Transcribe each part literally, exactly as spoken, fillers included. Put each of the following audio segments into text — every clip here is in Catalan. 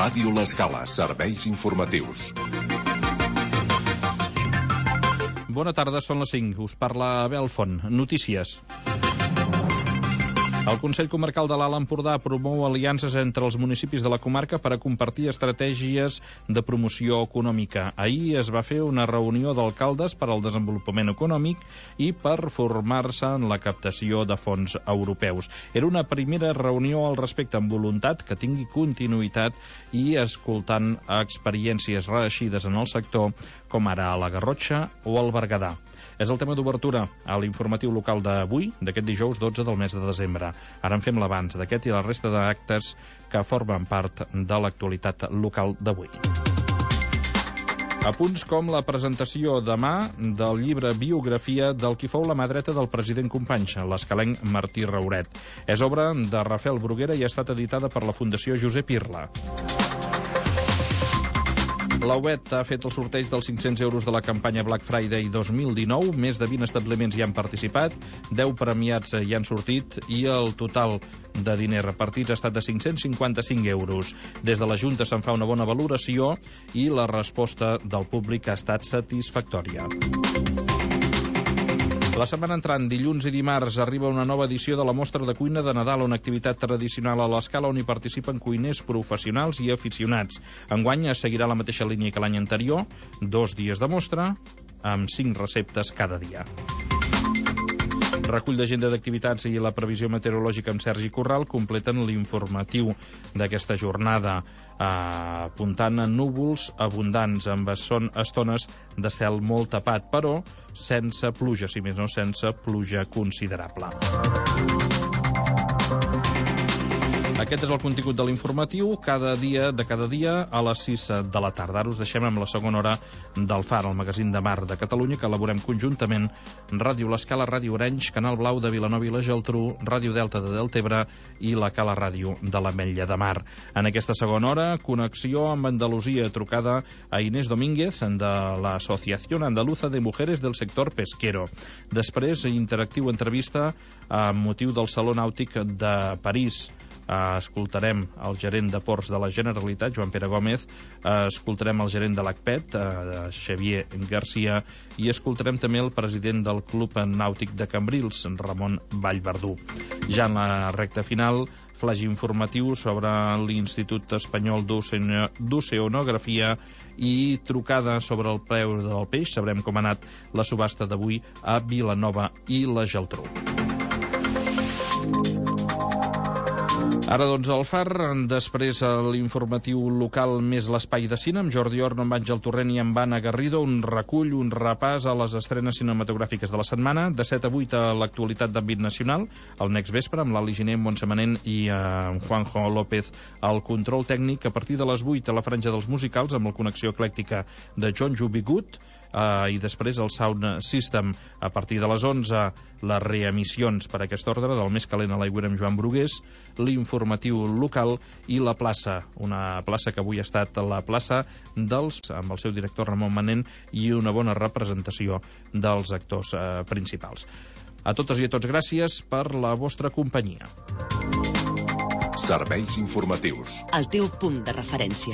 Ràdio L'Escala, serveis informatius. Bona tarda, són les cinc. Us parla Abel Font. Notícies. El Consell Comarcal de l'Alt Empordà promou aliances entre els municipis de la comarca per a compartir estratègies de promoció econòmica. Ahir es va fer una reunió d'alcaldes per al desenvolupament econòmic i per formar-se en la captació de fons europeus. Era una primera reunió al respecte amb voluntat que tingui continuïtat i escoltant experiències reeixides en el sector, com ara a la Garrotxa o al Berguedà. És el tema d'obertura a l'informatiu local d'avui, d'aquest dijous dotze del mes de desembre. Ara en fem l'abans d'aquest i la resta d'actes que formen part de l'actualitat local d'avui. A punts com la presentació demà del llibre biografia del qui fou la mà dreta del president Companys, l'escalenc Martí Rauret. És obra de Rafael Bruguera i ha estat editada per la Fundació Josep Irla. La U E T ha fet el sorteig dels cinc-cents euros de la campanya Black Friday dos mil dinou. Més de vint establiments hi han participat, deu premiats hi han sortit i el total de diners repartits ha estat de cinc-cents cinquanta-cinc euros. Des de la Junta se'n fa una bona valoració i la resposta del públic ha estat satisfactòria. La setmana entrant, dilluns i dimarts, arriba una nova edició de la Mostra de Cuina de Nadal, una activitat tradicional a l'Escala on hi participen cuiners professionals i aficionats. Enguany es seguirà la mateixa línia que l'any anterior, dos dies de mostra, amb cinc receptes cada dia. Recull d'agenda d'activitats i la previsió meteorològica amb Sergi Corral completen l'informatiu d'aquesta jornada, eh, apuntant a núvols abundants amb són estones de cel molt tapat, però sense pluja, si més no sense pluja considerable. Aquest és el contingut de l'informatiu, cada dia de cada dia a les sis de la tarda. Ara us deixem amb la segona hora del Far, el magazín de mar de Catalunya, que elaborem conjuntament Ràdio L'Escala, Ràdio Orenys, Canal Blau de Vilanova i la Geltrú, Ràdio Delta de Deltebre i la Cala Ràdio de l'Ametlla de Mar. En aquesta segona hora, connexió amb Andalusia, trucada a Inés Domínguez de l'Associació Andaluza de Mujeres del Sector Pesquero. Després, interactiu entrevista amb motiu del Saló Nàutic de París. Escoltarem el gerent de ports de la Generalitat, Joan Pere Gómez, escoltarem el gerent de l'A C P E T, Xavier Garcia, i escoltarem també el president del Club Nàutic de Cambrils, Ramon Vallverdú. Ja en la recta final, flash informatiu sobre l'Institut Espanyol d'Oceanografia i trucada sobre el preu del peix. Sabrem com ha anat la subhasta d'avui a Vilanova i la Geltrú. Ara, doncs, el Far, després l'informatiu local més l'espai de cine, amb Jordi Orno, amb Àngel Torrent i amb Anna Garrido, un recull, un repàs a les estrenes cinematogràfiques de la setmana, de set a vuit a l'actualitat d'àmbit nacional, el Next Vespre, amb l'Ali Giner, Montse Manent i eh, Juanjo López al control tècnic, a partir de les vuit a la franja dels musicals, amb la connexió eclèctica de John Jubigut, Uh, i després el Sound System a partir de les onze, les reemissions per aquest ordre del Més calent a l'aigüera amb Joan Brugués, l'informatiu local i la plaça, una plaça que avui ha estat la plaça dels, amb el seu director Ramon Manent i una bona representació dels actors uh, principals. A totes i a tots, gràcies per la vostra companyia. Serveis informatius. El teu punt de referència.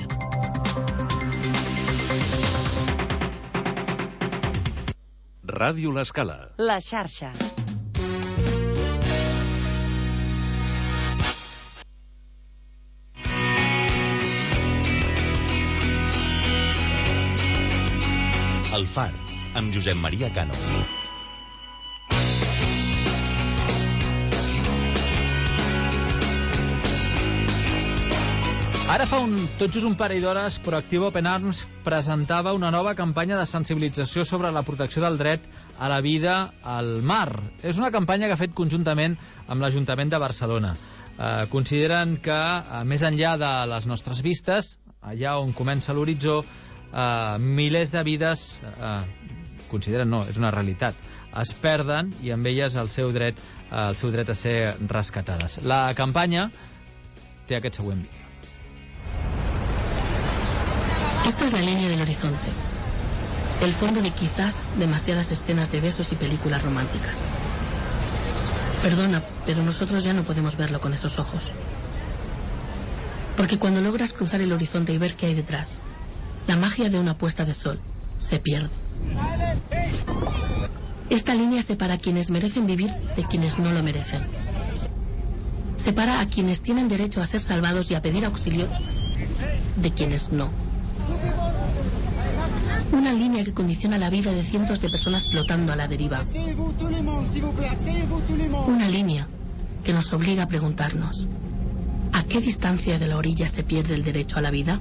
Ràdio L'Escala. La xarxa. El Far, amb Josep Maria Cano. Ara fa un, tot just un parell d'hores, Proactiva Open Arms presentava una nova campanya de sensibilització sobre la protecció del dret a la vida al mar. És una campanya que ha fet conjuntament amb l'Ajuntament de Barcelona. Eh, consideren que, eh, més enllà de les nostres vistes, allà on comença l'horitzó, eh, milers de vides, eh, consideren no, és una realitat, es perden i amb elles el seu dret, eh, el seu dret a ser rescatades. La campanya té aquest següent vídeo. Esta es la línea del horizonte, el fondo de quizás demasiadas escenas de besos y películas románticas. Perdona, pero nosotros ya no podemos verlo con esos ojos. Porque cuando logras cruzar el horizonte y ver qué hay detrás, la magia de una puesta de sol se pierde. Esta línea separa a quienes merecen vivir de quienes no lo merecen. Separa a quienes tienen derecho a ser salvados y a pedir auxilio de quienes no. Una línea que condiciona la vida de cientos de personas flotando a la deriva. Una línea que nos obliga a preguntarnos: ¿a qué distancia de la orilla se pierde el derecho a la vida?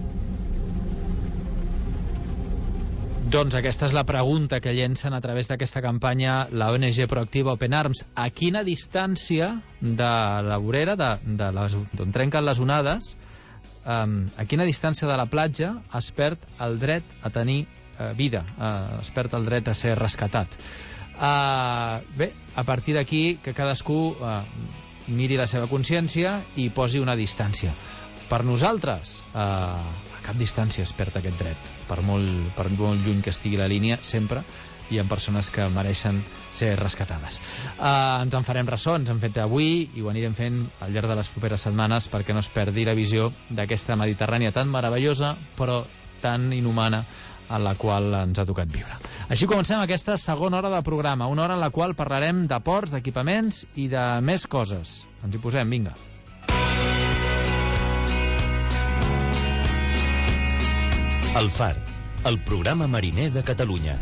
Doncs aquesta és la pregunta que llencen a través d'aquesta campanya la O N G Proactiva Open Arms. A quina distància de la vorera, d'on trenquen les onades, um, a quina distància de la platja es perd el dret a tenir uh, vida, uh, es perd el dret a ser rescatat? Uh, bé, a partir d'aquí que cadascú uh, miri la seva consciència i posi una distància. Per nosaltres, eh, a cap distància es perd aquest dret, per molt, per molt lluny que estigui la línia, sempre hi ha persones que mereixen ser rescatades. Eh, ens en farem ressò, ens hem fet avui i ho anirem fent al llarg de les properes setmanes perquè no es perdi la visió d'aquesta Mediterrània tan meravellosa però tan inhumana en la qual ens ha tocat viure. Així comencem aquesta segona hora de programa, una hora en la qual parlarem de ports, d'equipaments i de més coses. Ens hi posem, vinga. El Far, el programa mariner de Catalunya.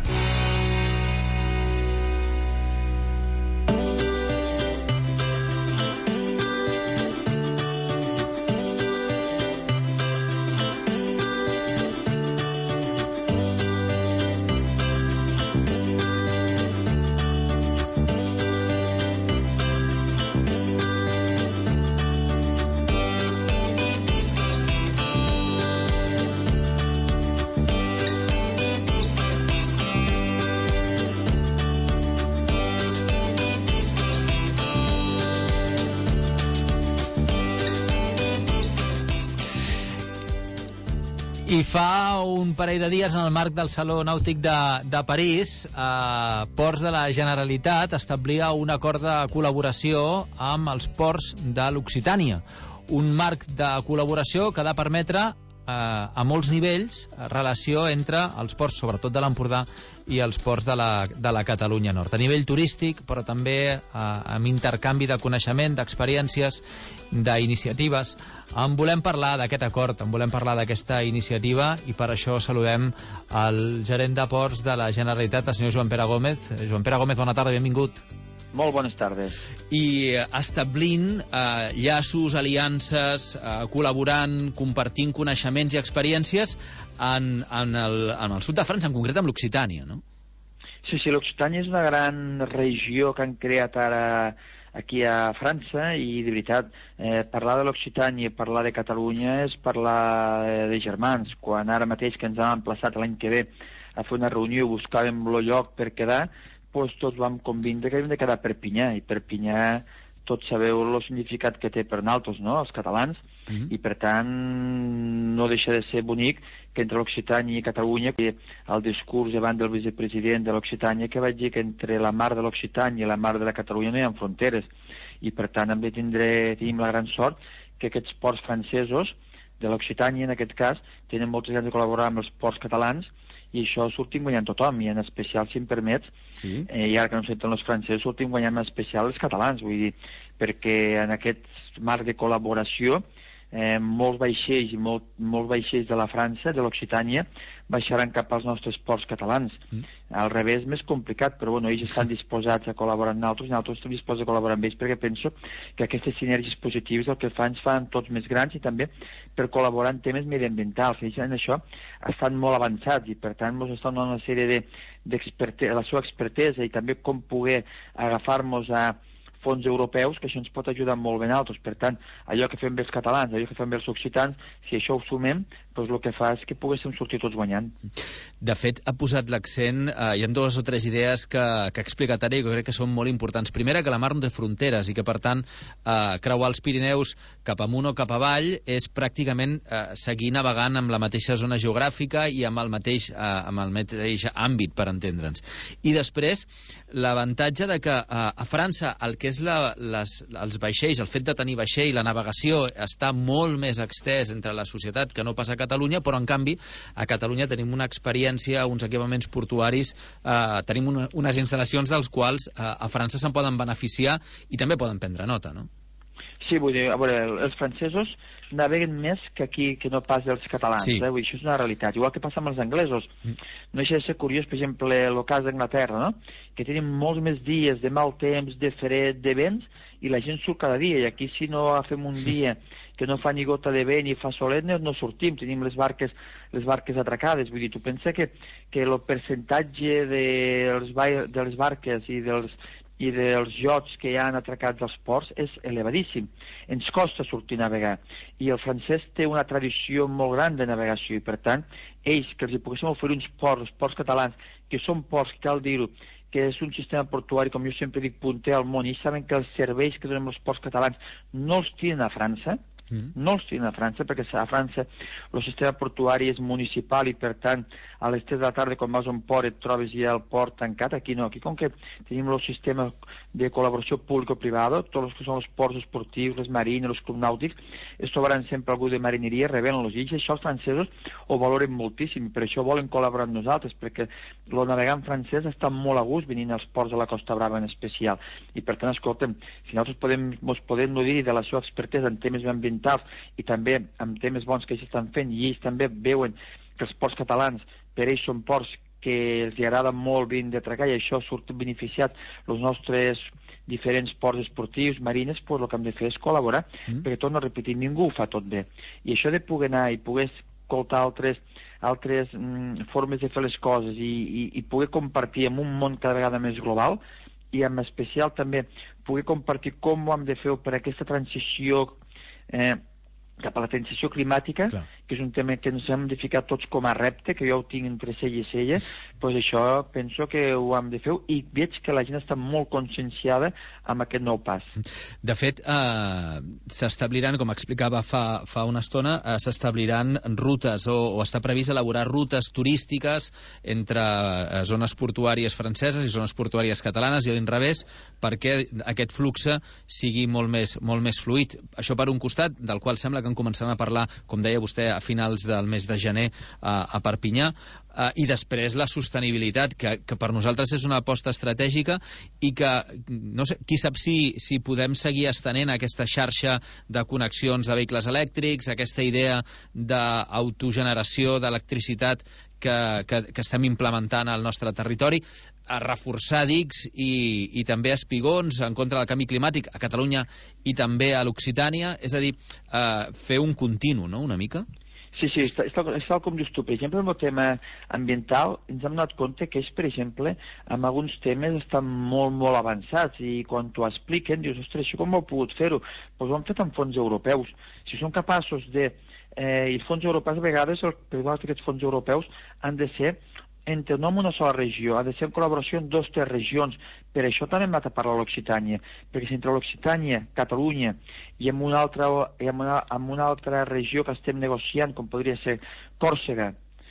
I fa un parell de dies, en el marc del Saló Nàutic de, de París, eh, Ports de la Generalitat establia un acord de col·laboració amb els ports de l'Occitània. Un marc de col·laboració que ha de permetre eh, a molts nivells relació entre els ports, sobretot de l'Empordà, i els ports de la, de la Catalunya Nord. A nivell turístic, però també eh, amb intercanvi de coneixement, d'experiències, d'iniciatives. En volem parlar d'aquest acord, en volem parlar d'aquesta iniciativa i per això saludem el gerent de ports de la Generalitat, el senyor Joan Pere Gómez. Joan Pere Gómez, bona tarda, benvingut. Molt bones tardes. I establint eh, llaços, aliances, eh, col·laborant, compartint coneixements i experiències en, en, el, en el sud de França, en concret amb l'Occitània, no? Sí, sí, l'Occitània és una gran regió que han creat ara aquí a França i, de veritat, eh, parlar de l'Occitània i parlar de Catalunya és parlar de germans. Quan ara mateix que ens hem emplaçat l'any que ve a fer una reunió i buscàvem el lloc per quedar, doncs tots vam convindre que hem de quedar a Perpinyà, i Perpinyà tots sabeu el significat que té per nosaltres, no?, els catalans, mm-hmm. i per tant no deixa de ser bonic que entre l'Occitània i Catalunya, que el discurs davant del vicepresident de l'Occitània que vaig dir que entre la mar de l'Occitània i la mar de la Catalunya no hi ha fronteres, i per tant hem de tindre, tenim la gran sort que aquests ports francesos de l'Occitània, en aquest cas, tenen moltes ganes de col·laborar amb els ports catalans, i això sortim guanyant tothom, i en especial, si em permets, sí. eh, i ara que no senten els francesos, sortim guanyant en especial els catalans, vull dir, perquè en aquest marc de col·laboració eh, molts vaixells i molt, molts vaixells de la França, de l'Occitània, baixaran cap als nostres ports catalans. Mm. Al revés, més complicat, però bueno, ells estan disposats a col·laborar amb nosaltres, i nosaltres estem disposats a col·laborar amb ells, perquè penso que aquestes sinergies positives el que fan ens fan tots més grans, i també per col·laborar en temes mediambientals. Ells en això estan molt avançats, i per tant ens estan donant una sèrie de, d'expertesa, la seva expertesa, i també com poder agafar-nos a fons europeus, que això ens pot ajudar molt ben altres. Per tant, allò que fem bé els catalans, allò que fem bé els occitans, si això ho sumem, doncs el que fa és que poguéssim sortir tots guanyant. De fet, ha posat l'accent, eh, hi ha dues o tres idees que, que ha explicat ara i que crec que són molt importants. Primera, que la mar no té fronteres i que, per tant, eh, creuar els Pirineus cap amunt o cap avall és pràcticament eh, seguir navegant amb la mateixa zona geogràfica i amb el mateix, eh, amb el mateix àmbit, per entendre'ns. I després, l'avantatge de que eh, a França el que és la, les, els vaixells, el fet de tenir vaixell, la navegació, està molt més extès entre la societat que no passa a Catalunya, però en canvi a Catalunya tenim una experiència, uns equipaments portuaris, eh, tenim una, unes instal·lacions dels quals eh, a França se'n poden beneficiar i també poden prendre nota, no? Sí, vull dir, a veure, els francesos naveguen més que aquí, que no pas els catalans, sí. eh? Vull dir, això és una realitat, igual que passa amb els anglesos. Mm. No deixa de ser curiós, per exemple, el cas d'Anglaterra, no? Que tenim molts més dies de mal temps, de fred, de vents, i la gent surt cada dia, i aquí si no fem un dia que no fa ni gota de vent ni fa solet, no sortim, tenim les barques les barques atracades. Vull dir, tu pensa que, que el percentatge de, els, de les barques i dels, i dels iots que hi han atracats als ports és elevadíssim. Ens costa sortir a navegar. I el francès té una tradició molt gran de navegació i, per tant, ells, que els hi poguéssim oferir uns ports, els ports catalans, que són ports, cal dir-ho, que és un sistema portuari, com jo sempre dic, punter al món, i saben que els serveis que donen els ports catalans no els tenen a França, mm. no els tenen a França, perquè a França el sistema portuari és municipal i, per tant, a les tres de la tarda, quan vas a un port, et trobes ja el port tancat. Aquí no, aquí com que tenim el sistema de col·laboració público-privada, tots els que són els ports esportius, les marines, els clubs nàutics, es trobaran sempre algú de marineria, rebent-los, i això els francesos ho valoren moltíssim, per això volen col·laborar amb nosaltres, perquè el navegant francès està molt a gust venint als ports de la Costa Brava en especial, i per tant, escolta'm, si nosaltres podem, ens podem nodrir de la seva expertesa en temes ambientals i també en temes bons que ells estan fent, i ells també veuen que els ports catalans per ells són ports que els agrada molt venir d'atracar, i això surt beneficiat els nostres diferents ports esportius, marines, doncs el que hem de fer és col·laborar, mm. perquè torno a repetir, ningú ho fa tot bé. I això de poder anar i poder escoltar altres, altres mm, formes de fer les coses i, i, i poder compartir en un món cada vegada més global, i en especial també poder compartir com ho hem de fer per aquesta transició eh, cap a la transició climàtica, clar, que és un tema que ens hem de ficar tots com a repte, que jo ho tinc entre cella i cella, doncs això penso que ho hem de fer, i veig que la gent està molt conscienciada amb aquest nou pas. De fet, eh, s'establiran, com explicava fa, fa una estona, eh, s'establiran rutes, o, o està previst elaborar rutes turístiques entre eh, zones portuàries franceses i zones portuàries catalanes, i a l'inrevés, perquè aquest flux sigui molt més, molt més fluid. Això per un costat, del qual sembla que en començaran a parlar, com deia vostè, a finals del mes de gener a, a Perpinyà, uh, i després la sostenibilitat, que, que per nosaltres és una aposta estratègica, i que, no sé, qui sap si, si podem seguir estenent aquesta xarxa de connexions de vehicles elèctrics, aquesta idea d'autogeneració d'electricitat que, que, que estem implementant al nostre territori, a reforçar dics i, i també espigons en contra del canvi climàtic a Catalunya i també a l'Occitània, és a dir, eh, fer un continu, no?, una mica? Sí, sí, és tal, és tal com dius tu. Per exemple, en el tema ambiental ens hem donat compte que ells, per exemple, en alguns temes estan molt, molt avançats, i quan t'ho expliquen dius, ostres, això com ho heu pogut fer-ho? Doncs ho han fet amb fons europeus. Si són capaços de... Eh, I els fons europeus, a vegades, el, per igual que aquests fons europeus han de ser entre no en una sola regió, ha de ser en col·laboració en dues o tres regions. Per això també hem anat a parlar l'Occitània, perquè si entre l'Occitània, Catalunya i en una, altra, i en, una, en una altra regió que estem negociant, com podria ser Còrsega,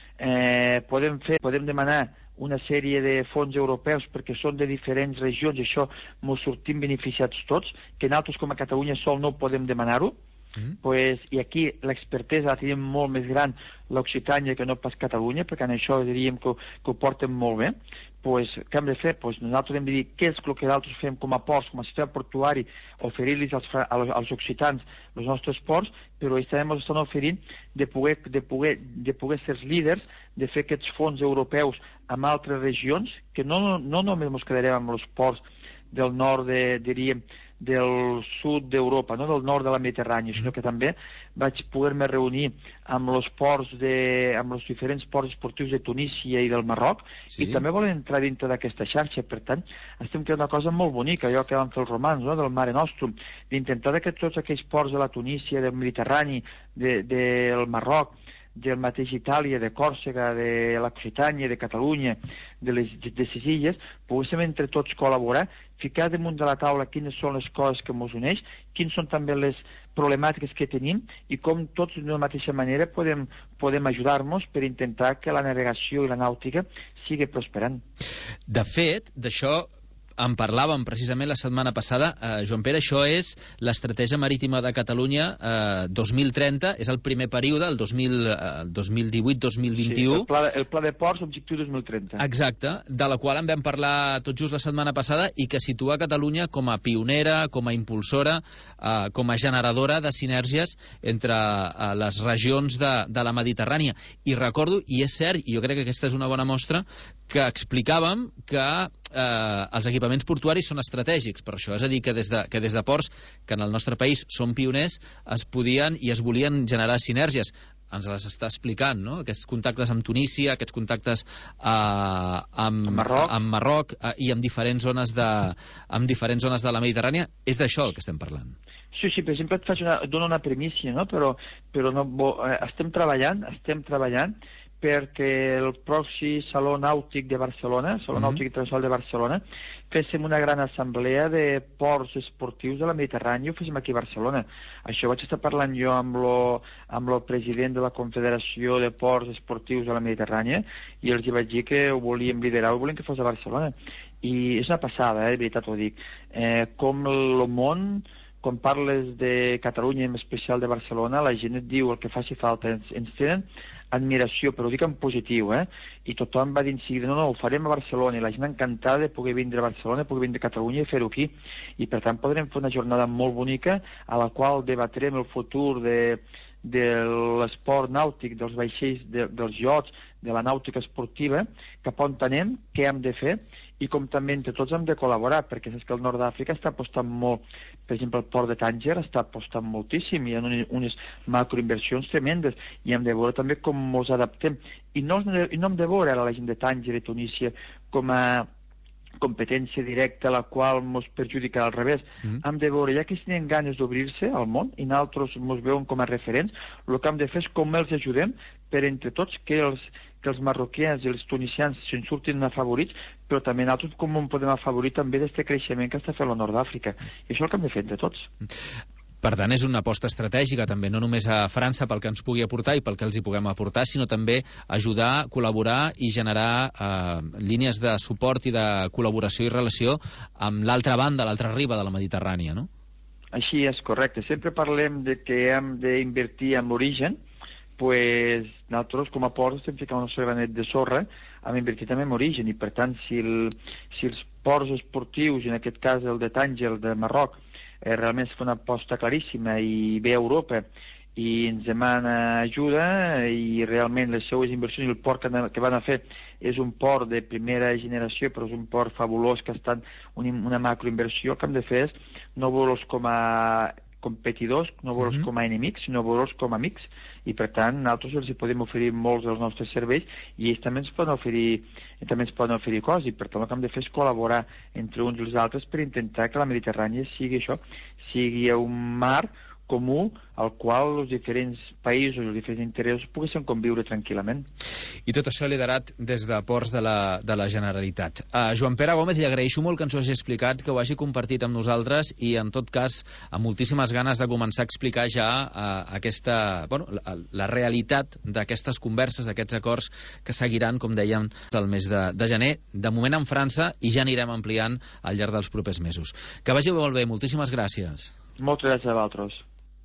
eh, podem, fer, podem demanar una sèrie de fons europeus perquè són de diferents regions, i això ens sortim beneficiats tots, que nosaltres com a Catalunya sol no podem demanar-ho. Mm. Pues, i aquí l'expertesa la tenim molt més gran l'Occitània que no pas Catalunya, perquè en això diríem que, que ho porten molt bé. Pues, què hem de fer? Pues, nosaltres hem de dir què és el que nosaltres fem com a ports, com a sistema portuari, oferir-los als, als, als occitans els nostres ports, però ells també ens estan oferint de poder, de, poder, de poder ser els líders, de fer aquests fons europeus amb altres regions, que no, no només ens quedarem amb els ports del nord, de, diríem, del sud d'Europa, no del nord de la Mediterrània, sinó que també vaig poder-me reunir amb els ports de, amb els diferents ports esportius de Tunísia i del Marroc, sí, i també volen entrar dintre d'aquesta xarxa. Per tant, estem creant una cosa molt bonica, allò que van fer els romans, no?, del Mare Nostrum, d'intentar que tots aquells ports de la Tunísia, del Mediterrani, de, del Marroc, del mateix Itàlia, de Còrsega, de l'Occitània, de Catalunya, de les, de les illes, poguéssim entre tots col·laborar, ficar damunt de la taula quines són les coses que ens uneix, quines són també les problemàtiques que tenim i com tots de la mateixa manera podem, podem ajudar-nos per intentar que la navegació i la nàutica sigui prosperant. De fet, d'això en parlàvem precisament la setmana passada. Eh, Joan Pere, això és l'Estratègia Marítima de Catalunya eh, dos mil trenta, és el primer període, el dos mil, eh, dos mil divuit dos mil vint-i-u. Sí, el pla, el pla de ports, objectiu dos mil trenta. Exacte, de la qual en vam parlar tot just la setmana passada i que situa Catalunya com a pionera, com a impulsora, eh, com a generadora de sinergies entre eh, les regions de, de la Mediterrània. I recordo, i és cert, i jo crec que aquesta és una bona mostra, que explicàvem que eh, els equipaments portuaris són estratègics per això, és a dir, que des, de, que des de ports que en el nostre país són pioners es podien i es volien generar sinergies. Ens les està explicant, no? Aquests contactes amb Tunísia, aquests contactes eh, amb, amb Marroc, amb Marroc eh, i amb diferents zones de, amb diferents zones de la Mediterrània. És d'això el que estem parlant. Sí, sí, per exemple et faig una, dono una primícia, no? Però, però no, bo, eh, estem treballant, estem treballant perquè el pròxim Saló Nàutic de Barcelona, Saló mm-hmm. Nàutic Internacional de Barcelona, féssim una gran assemblea de ports esportius de la Mediterrània, ho féssim aquí a Barcelona. Això vaig estar parlant jo amb lo, amb el president de la Confederació de Ports Esportius de la Mediterrània i els hi vaig dir que ho volíem liderar, ho volíem que fos a Barcelona. I és una passada, eh, de veritat ho dic. Eh, com el món, quan parles de Catalunya, en especial de Barcelona, la gent et diu el que faci falta. Ens, ens tenen admiració, però ho dic en positiu, eh? I tothom va dir en seguida, no, no, ho farem a Barcelona, i la gent encantada de poder vindre a Barcelona, poder vindre a Catalunya i fer-ho aquí. I per tant podrem fer una jornada molt bonica a la qual debatrem el futur de, de l'esport nàutic, dels vaixells, de, dels iots, de la nàutica esportiva, cap on anem, què hem de fer, i com també entre tots hem de col·laborar, perquè saps que el nord d'Àfrica està apostant molt, per exemple el port de Tànger està apostant moltíssim, hi ha unes, unes macroinversions tremendes, i hem de veure també com ens adaptem. I no, i no hem de veure ara la gent de Tànger i Tunísia com a competència directa a la qual ens perjudica al revés. Mm. Hem de veure, ja que tenen ganes d'obrir-se al món i nosaltres ens veuen com a referents, el que hem de fer és com els ajudem per entre tots que els, que els marroquians i els tunisians se'n surtin afavorits, però també nosaltres com en podem afavorir també d'aquest creixement que està fent el nord d'Àfrica. I això és el que hem de fer entre tots. Per tant, és una aposta estratègica també, no només a França pel que ens pugui aportar i pel que els hi puguem aportar, sinó també ajudar, col·laborar i generar eh, línies de suport i de col·laboració i relació amb l'altra banda, l'altra riba de la Mediterrània, no? Així és, correcte. Sempre parlem de que hem d'invertir en l'origen, pues nosaltres com a ports estem ficant el nostre granet de sorra, hem invertit també en origen, i per tant si, el, si els ports esportius, en aquest cas el de Tànger, el de Marroc, eh, realment es fa una aposta claríssima i ve a Europa i ens demana ajuda i realment les seues inversions i el port que, que van a fer és un port de primera generació, però és un port fabulós que està en una macroinversió. El que hem de fer és no veure'ls com a competidors, no veure'ls uh-huh. com a enemics, sinó veure'ls com a amics, i per tant nosaltres els podem oferir molts dels nostres serveis i ells també ens poden oferir, també ens poden oferir coses, i per tant el que hem de fer és col·laborar entre uns i els altres per intentar que la Mediterrània sigui això, sigui un mar comú al qual els diferents països, els diferents interessos poguessin conviure tranquil·lament. I tot això liderat des de ports de la, de la Generalitat. Uh, Joan Pere Gómez, li agraeixo molt que ens ho hagi explicat, que ho hagi compartit amb nosaltres i, en tot cas, amb moltíssimes ganes de començar a explicar ja uh, aquesta, bueno, la, la realitat d'aquestes converses, d'aquests acords que seguiran, com dèiem, el mes de, de gener, de moment en França, i ja anirem ampliant al llarg dels propers mesos. Que vagi molt bé, moltíssimes gràcies. Moltes gràcies a vosaltres.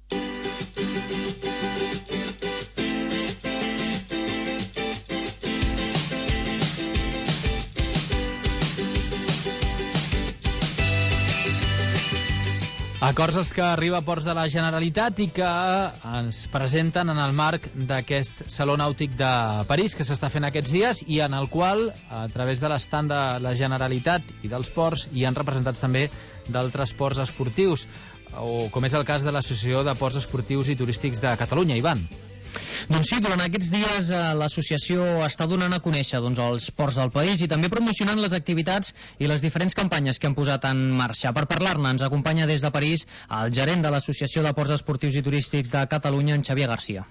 Acords als que arriba a ports de la Generalitat i que ens presenten en el marc d'aquest Saló Nàutic de París que s'està fent aquests dies i en el qual, a través de l'estand de la Generalitat i dels ports, hi han representats també d'altres ports esportius, o com és el cas de l'Associació de Ports Esportius i Turístics de Catalunya. Ivan. Doncs sí, durant aquests dies eh, l'associació està donant a conèixer doncs, els ports del país i també promocionant les activitats i les diferents campanyes que han posat en marxa. Per parlar-ne ens acompanya des de París el gerent de l'Associació de Ports Esportius i Turístics de Catalunya, en Xavier Garcia.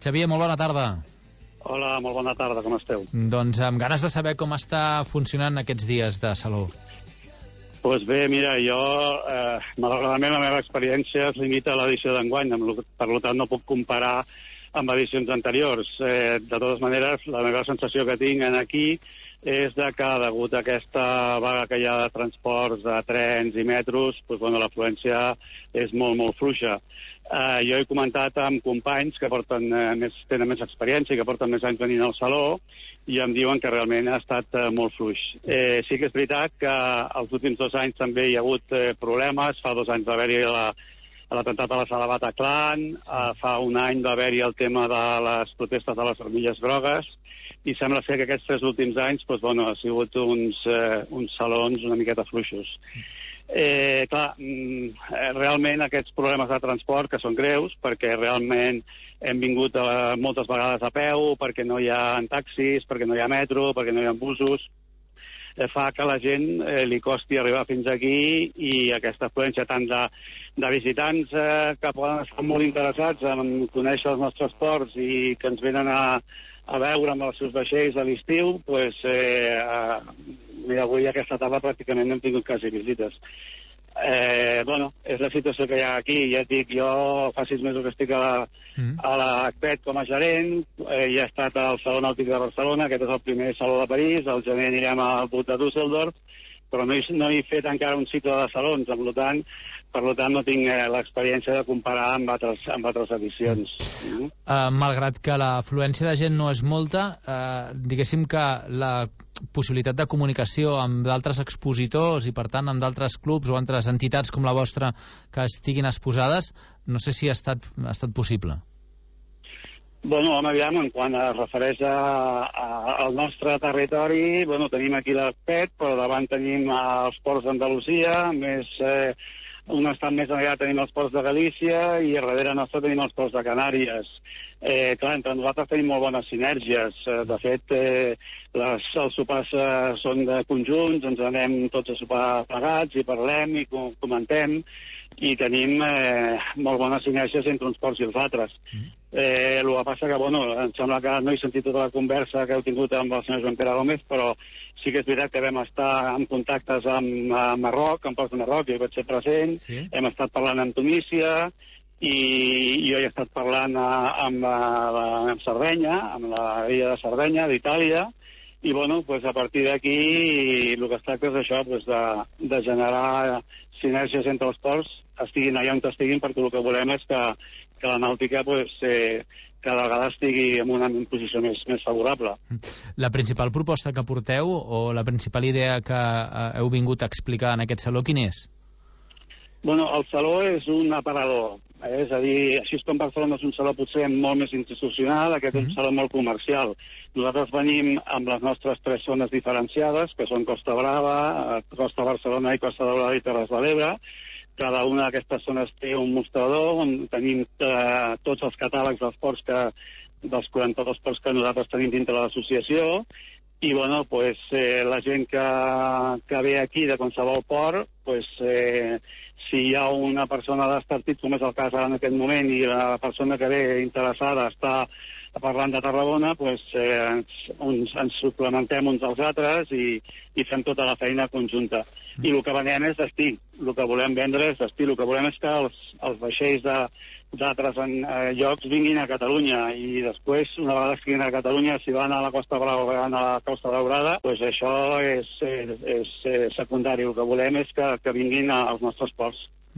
Xavier, molt bona tarda. Hola, molt bona tarda, com esteu? Doncs amb ganes de saber com està funcionant aquests dies de Saló. Doncs pues bé, mira, jo, eh, malauradament, la meva experiència es limita a l'edició d'enguany, per tant no puc comparar amb edicions anteriors. Eh, de totes maneres, la meva sensació que tinc aquí és de que, degut a aquesta vaga que hi ha de transports, de trens i metros, doncs, bueno, l'afluència és molt, molt fluixa. Uh, jo he comentat amb companys que porten, uh, més, tenen més experiència i que porten més anys venint al Saló i em diuen que realment ha estat uh, molt fluix. Eh, sí que és veritat que els últims dos anys també hi ha hagut uh, problemes. Fa dos anys va haver-hi l'atemptat a la sala Bataclan, uh, fa un any va haver-hi el tema de les protestes de les armilles grogues i sembla ser que aquests tres últims anys doncs, bueno, ha sigut uns, uh, uns salons una miqueta fluixos. Eh, clar, realment aquests problemes de transport que són greus perquè realment hem vingut a, moltes vegades a peu, perquè no hi ha taxis, perquè no hi ha metro, perquè no hi ha busos, eh, fa que a la gent eh, li costi arribar fins aquí i aquesta afluència tant de, de visitants eh, que poden estar molt interessats en conèixer els nostres ports i que ens venen a, a veure amb els seus vaixells a l'estiu, doncs eh, eh, mira, avui aquesta tarda pràcticament no hem tingut quasi visites. Eh, bueno, és la situació que hi ha aquí. Ja et dic, jo fa sis mesos que estic a la, mm. a la A C P E T com a gerent, eh, ja he estat al Saló Nàutic de Barcelona, aquest és el primer saló de París, al gener anirem al Put de Düsseldorf, però no he, no he fet encara un cicle de salons, per tant, per tant no tinc eh, l'experiència de comparar amb altres, amb altres edicions. Mm. Uh, malgrat que l'afluència de gent no és molta, uh, diguéssim que la possibilitat de comunicació amb d'altres expositors i per tant amb d'altres clubs o altres entitats com la vostra que estiguin exposades, no sé si ha estat, ha estat possible. Bueno, home, aviam, en quan es refereix a, a, al nostre territori, bueno, tenim aquí la P E T, però davant tenim els ports d'Andalusia, més eh, un estat més enllà tenim els ports de Galícia i a darrere nostre tenim els ports de Canàries. Eh, clar, entre nosaltres tenim molt bones sinergies. Eh, de fet, eh, les, els sopars eh, són de conjunts, ens anem tots a sopar plegats i parlem i comentem i tenim eh, molt bones sinergies entre uns ports i els altres. Eh, el que passa que, bueno, em sembla que no he sentit tota la conversa que heu tingut amb el senyor Joan Pere Gómez, però sí que és veritat que vam estar en contactes amb, amb Marroc, amb ports de Marroc, jo hi vaig ser present, sí. Hem estat parlant amb Tunísia, i jo he estat parlant amb, amb, amb Sardenya, amb la illa de Sardenya, d'Itàlia, i bueno, pues a partir d'aquí el que es tracta és això, pues de, de generar sinergies entre els ports, estiguin allà on estiguin, perquè el que volem és que, que la nàutica pues, eh, cada vegada estigui en una posició més, més favorable. La principal proposta que porteu o la principal idea que heu vingut a explicar en aquest saló, quin és? Bueno, el saló és un aparador, eh? És a dir, així com Barcelona és un saló potser molt més institucional, aquest és un saló molt comercial. Nosaltres venim amb les nostres tres zones diferenciades, que són Costa Brava, Costa Barcelona i Costa Daurada i Terres de l'Ebre. Cada una d'aquestes zones té un mostrador on tenim eh, tots els catàlegs dels ports que, dels quaranta-dos ports que nosaltres tenim dintre de l'associació. I, bueno, pues, eh, la gent que, que ve aquí de qualsevol port, pues, eh, si hi ha una persona d'estartit, com és el cas en aquest moment, i la persona que ve interessada està parlant de Tarragona, pues, eh, ens, uns, ens suplementem uns als altres i, i fem tota la feina conjunta. I el que venem és destí, el que volem vendre és destí, el que volem és que els, els vaixells de d'altres eh, llocs vinguin a Catalunya i després, una vegada que vinguin a Catalunya, si van a la Costa Brava o van a la Costa Daurada, pues això és, és, és, és secundari. El que volem és que, que vinguin als nostres ports.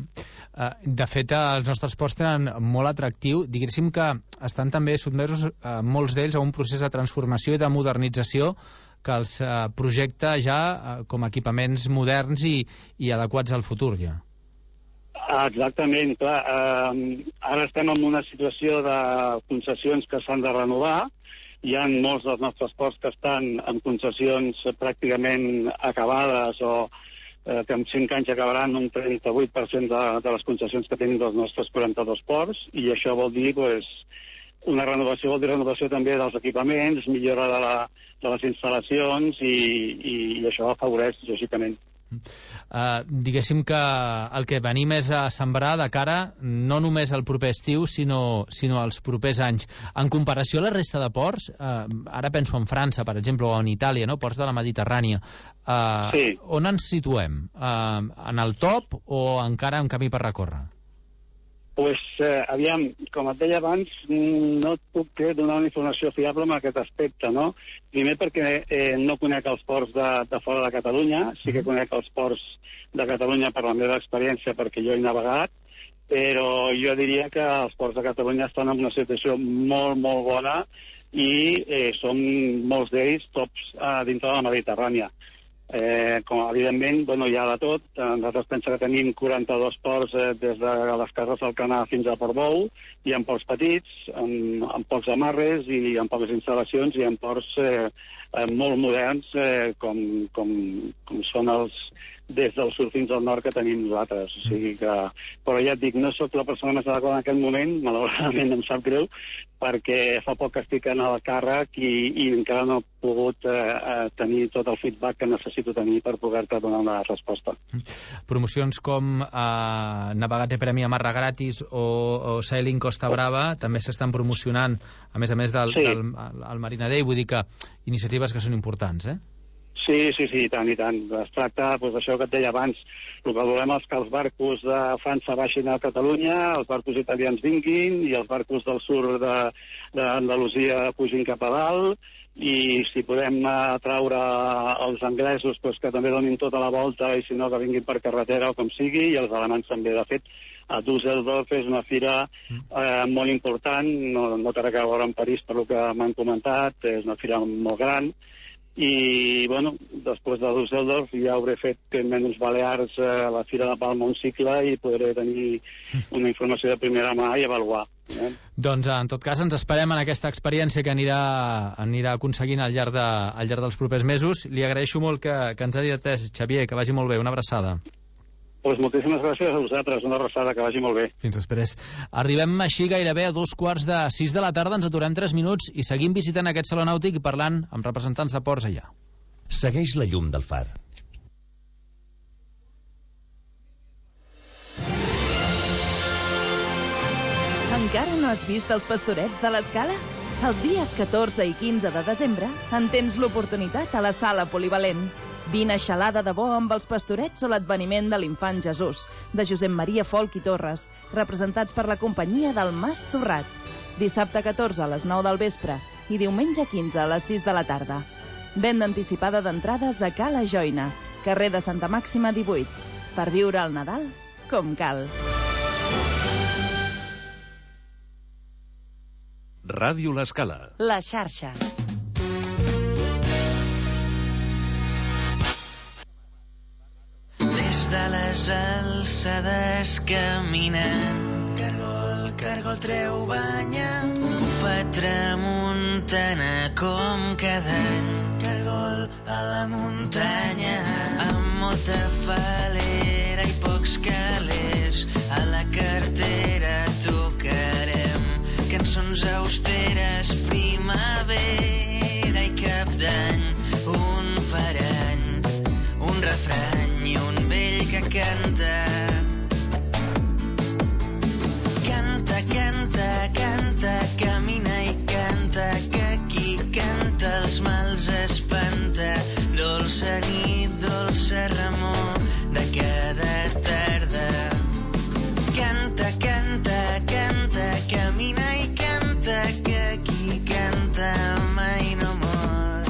De fet, els nostres ports tenen molt atractiu. Diguéssim que estan també sotmesos, eh, molts d'ells, a un procés de transformació i de modernització que els eh, projecta ja eh, com a equipaments moderns i, i adequats al futur, ja. Exactament, clar. Eh, ara estem en una situació de concessions que s'han de renovar. Hi ha molts dels nostres ports que estan en concessions pràcticament acabades o eh, que en cinc anys acabaran un trenta-vuit per cent de, de les concessions que tenim dels nostres quaranta-dos ports, i això vol dir pues, una renovació, vol dir renovació també dels equipaments, millora de, la, de les instal·lacions i, i, i això afavoreix, lògicament. Uh, diguéssim que el que venim és a sembrar de cara no només al proper estiu, sinó, sinó als propers anys. En comparació a la resta de ports, uh, ara penso en França, per exemple, o en Itàlia, no? Ports de la Mediterrània, uh, sí. On ens situem? Uh, en el top o encara en camí per recórrer? Pues, eh, aviam, com et deia abans, no et puc donar una informació fiable en aquest aspecte, no? Primer perquè eh, no conec els ports de, de fora de Catalunya, sí que conec els ports de Catalunya per la meva experiència, perquè jo he navegat, però jo diria que els ports de Catalunya estan en una situació molt, molt bona i eh, són molts d'ells tops eh, dintre de la Mediterrània. Eh, com evidentment, bueno, hi ha de tot. Nosaltres pensem que tenim quaranta-dos ports eh, des de les Cases d'Alcanar fins a Portbou, hi ha ports petits, amb, amb pocs amarres i amb poques instal·lacions, i hi ha ports eh, eh, molt moderns eh, com, com, com són els des del sud fins al nord que tenim nosaltres. O sigui que... Però ja et dic, no sóc la persona més adequada en aquest moment, malauradament em sap greu, perquè fa poc que estic en el càrrec i, i encara no he pogut eh, tenir tot el feedback que necessito tenir per poder-te donar una resposta. Promocions com eh, Navegate Premi Amarra Gratis o, o Sailing Costa Brava també s'estan promocionant, a més a més del, sí. del el Marina Day, vull dir que iniciatives que són importants, eh? Sí, sí, sí, i tant, i tant. Es tracta, doncs, d'això que et deia abans, el que volem és que els barcos de França baixin a Catalunya, els barcos italians vinguin, i els barcos del sud d'Andalusia pugin cap a dalt, i si podem atraure els anglesos, doncs, que també donin tota la volta, i si no, que vinguin per carretera o com sigui, i els alemanys també. De fet, a Düsseldorf és una fira eh, molt important, no, no té res a veure amb París per el que m'han comentat, és una fira molt gran, i, bueno, després de Düsseldorf ja hauré fet menys Balears a eh, la Fira de Palma un cicle i podré tenir una informació de primera mà i avaluar. Eh? Doncs, en tot cas, ens esperem en aquesta experiència que anirà, anirà aconseguint al llarg, de, al llarg dels propers mesos. Li agraeixo molt que, que ens hagi atès, Xavier, que vagi molt bé. Una abraçada. Pues moltíssimes gràcies a vosaltres, una abraçada, que vagi molt bé. Fins després. Arribem així gairebé a dos quarts de sis de la tarda, ens aturem tres minuts i seguim visitant aquest saló nàutic i parlant amb representants de ports allà. Segueix la llum del far. Encara no has vist els Pastorets de l'Escala? Els dies catorze i quinze de desembre en tens l'oportunitat a la sala polivalent. Vine a xalar de debò amb els Pastorets o l'adveniment de l'infant Jesús, de Josep Maria Folch i Torres, representats per la companyia del Mas Torrat. Dissabte catorze a les nou del vespre i diumenge quinze a les sis de la tarda. Venda anticipada d'entrades a Cala Joina, carrer de Santa Màxima divuit, per viure el Nadal com cal. Ràdio L'Escala. La xarxa. Des de les alçades caminen, cargol, cargol treu banya, bufa tramuntana com cada any, cargol a la muntanya, amb molta falera i pocs calés, a la cartera tocarem cançons austeres, primavera i cap d'any, un parany, un refrany i un vell que canta. Canta, canta, canta, camina i canta, que qui canta els mals espanta. Dolça nit, dolça remor de cada tarda. Canta, canta, canta, camina i canta, que qui canta mai no mor.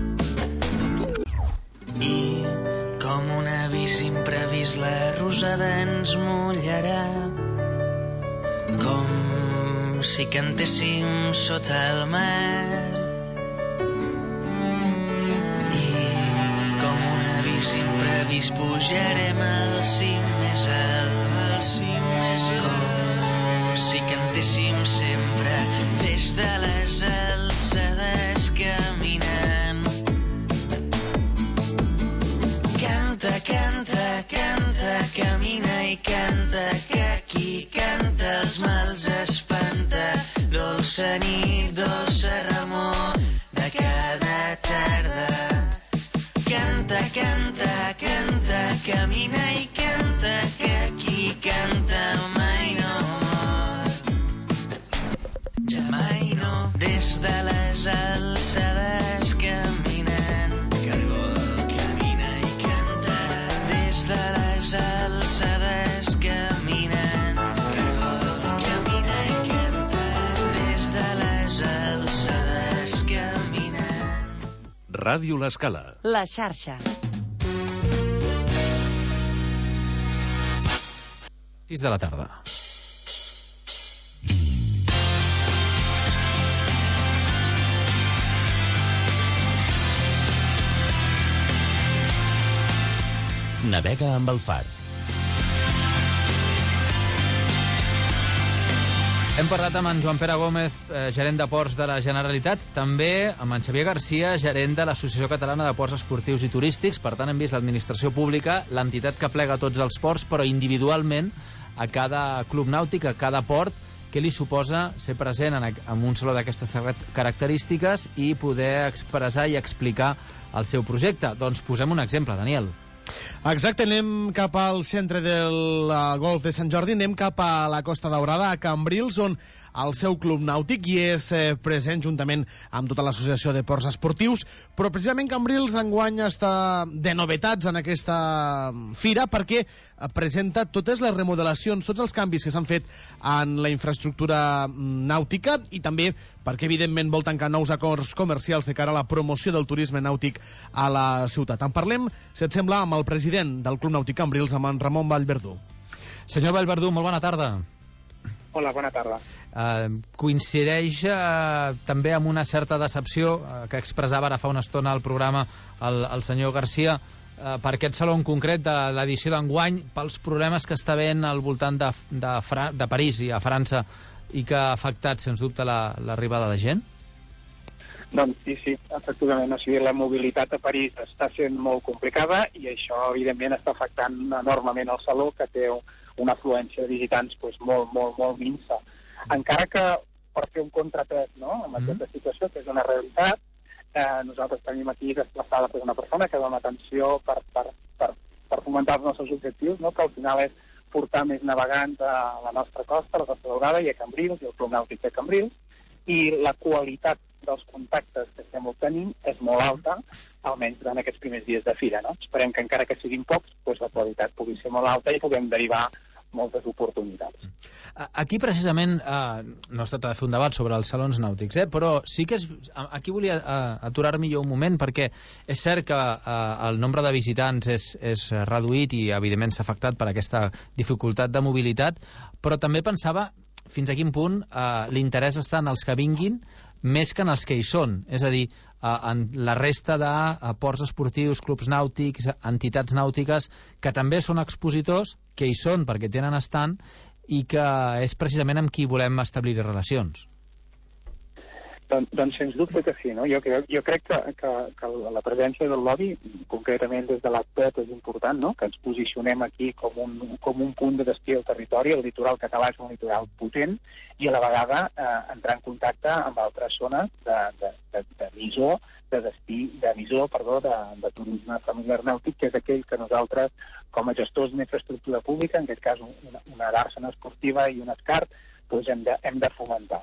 I com un avís imprevist la rosada ens mullarà, com si cantéssim sota el mar. I com un avís imprevist pujarem al cim més alt, al cim més alt, com si cantéssim sempre des de les alçades caminant. Canta, canta, canta, camina i canta, que qui canta els mals espanta. Dolça nit, dolça remor de cada tarda. Canta, canta, canta, camina i canta, que qui canta mai no mor. Ja mai no. Des de les alçades caminen, cargol camina i canta. Des de les alçades caminen, cargol camina i canta. Des de les alçades caminen. Ràdio L'Escala. La xarxa. sis de la tarda. Navega amb el far. Hem parlat amb en Joan Pere Gómez, eh, gerent de ports de la Generalitat, també amb en Xavier Garcia, gerent de l'Associació Catalana de Ports Esportius i Turístics. Per tant, hem vist l'administració pública, l'entitat que plega tots els ports, però individualment a cada club nàutic, a cada port. Què li suposa ser present en, en un saló d'aquestes característiques i poder expressar i explicar el seu projecte? Doncs posem un exemple, Daniel. Exacte, anem cap al centre del golf de Sant Jordi, anem cap a la Costa Daurada, a Cambrils, on el seu club nàutic hi és eh, present juntament amb tota l'associació de ports esportius, però precisament Cambrils enguany està de novetats en aquesta fira perquè presenta totes les remodelacions, tots els canvis que s'han fet en la infraestructura nàutica i també perquè evidentment vol tancar nous acords comercials de cara a la promoció del turisme nàutic a la ciutat. En parlem, si et sembla, amb el president del Club Nàutic Cambrils, amb en Ramon Vallverdú. Senyor Vallverdú, molt bona tarda. Hola, bona tarda. Uh, coincideix uh, també amb una certa decepció uh, que expressava ara fa una estona al programa el, el senyor Garcia uh, per aquest saló en concret de l'edició d'enguany, pels problemes que està havent al voltant de, de, Fra de París i a França i que ha afectat, sens dubte, l'arribada la, de gent? Doncs sí, sí, efectivament. O sigui, la mobilitat a París està sent molt complicada i això, evidentment, està afectant enormement el saló, que té una afluència de visitants pues, molt, molt, molt minsa. Encara que per fer un contrapès, no?, amb mm. aquesta situació, que és una realitat, eh, nosaltres tenim aquí desplaçada pues, una persona que dona atenció per, per, per, per fomentar els nostres objectius, no?, que al final és portar més navegants a la nostra costa, a la Costa Daurada i a Cambrils, i el Club Nàutic de Cambrils, i la qualitat dels contactes que estem obtenint és molt alta, almenys en aquests primers dies de fira, no? Esperem que encara que siguin pocs, doncs la qualitat pugui ser molt alta i puguem derivar moltes oportunitats. Aquí precisament eh, no es tracta de fer un debat sobre els salons nàutics, eh, però sí que és, aquí volia eh, aturar-m'hi jo un moment perquè és cert que eh, el nombre de visitants és, és reduït i evidentment s'ha afectat per aquesta dificultat de mobilitat, però també pensava fins a quin punt eh, l'interès està en els que vinguin més que en els que hi són, és a dir, en la resta de ports esportius, clubs nàutics, entitats nàutiques, que també són expositors, que hi són perquè tenen estant i que és precisament amb qui volem establir relacions. Doncs, doncs sens dubte que sí, no? Jo crec, jo crec que, que, que la presència del lobby, concretament des de l'A C P E T, és important, no?, que ens posicionem aquí com un, com un punt de destí al territori. El litoral català és un litoral potent i a la vegada eh, entrar en contacte amb altres zones de, de, de, de misó, de destí, de misó, perdó, de, de turisme familiar nàutic, que és aquell que nosaltres, com a gestors d'una infraestructura pública, en aquest cas una, una dàrsena esportiva i un escart, doncs hem de, hem de fomentar.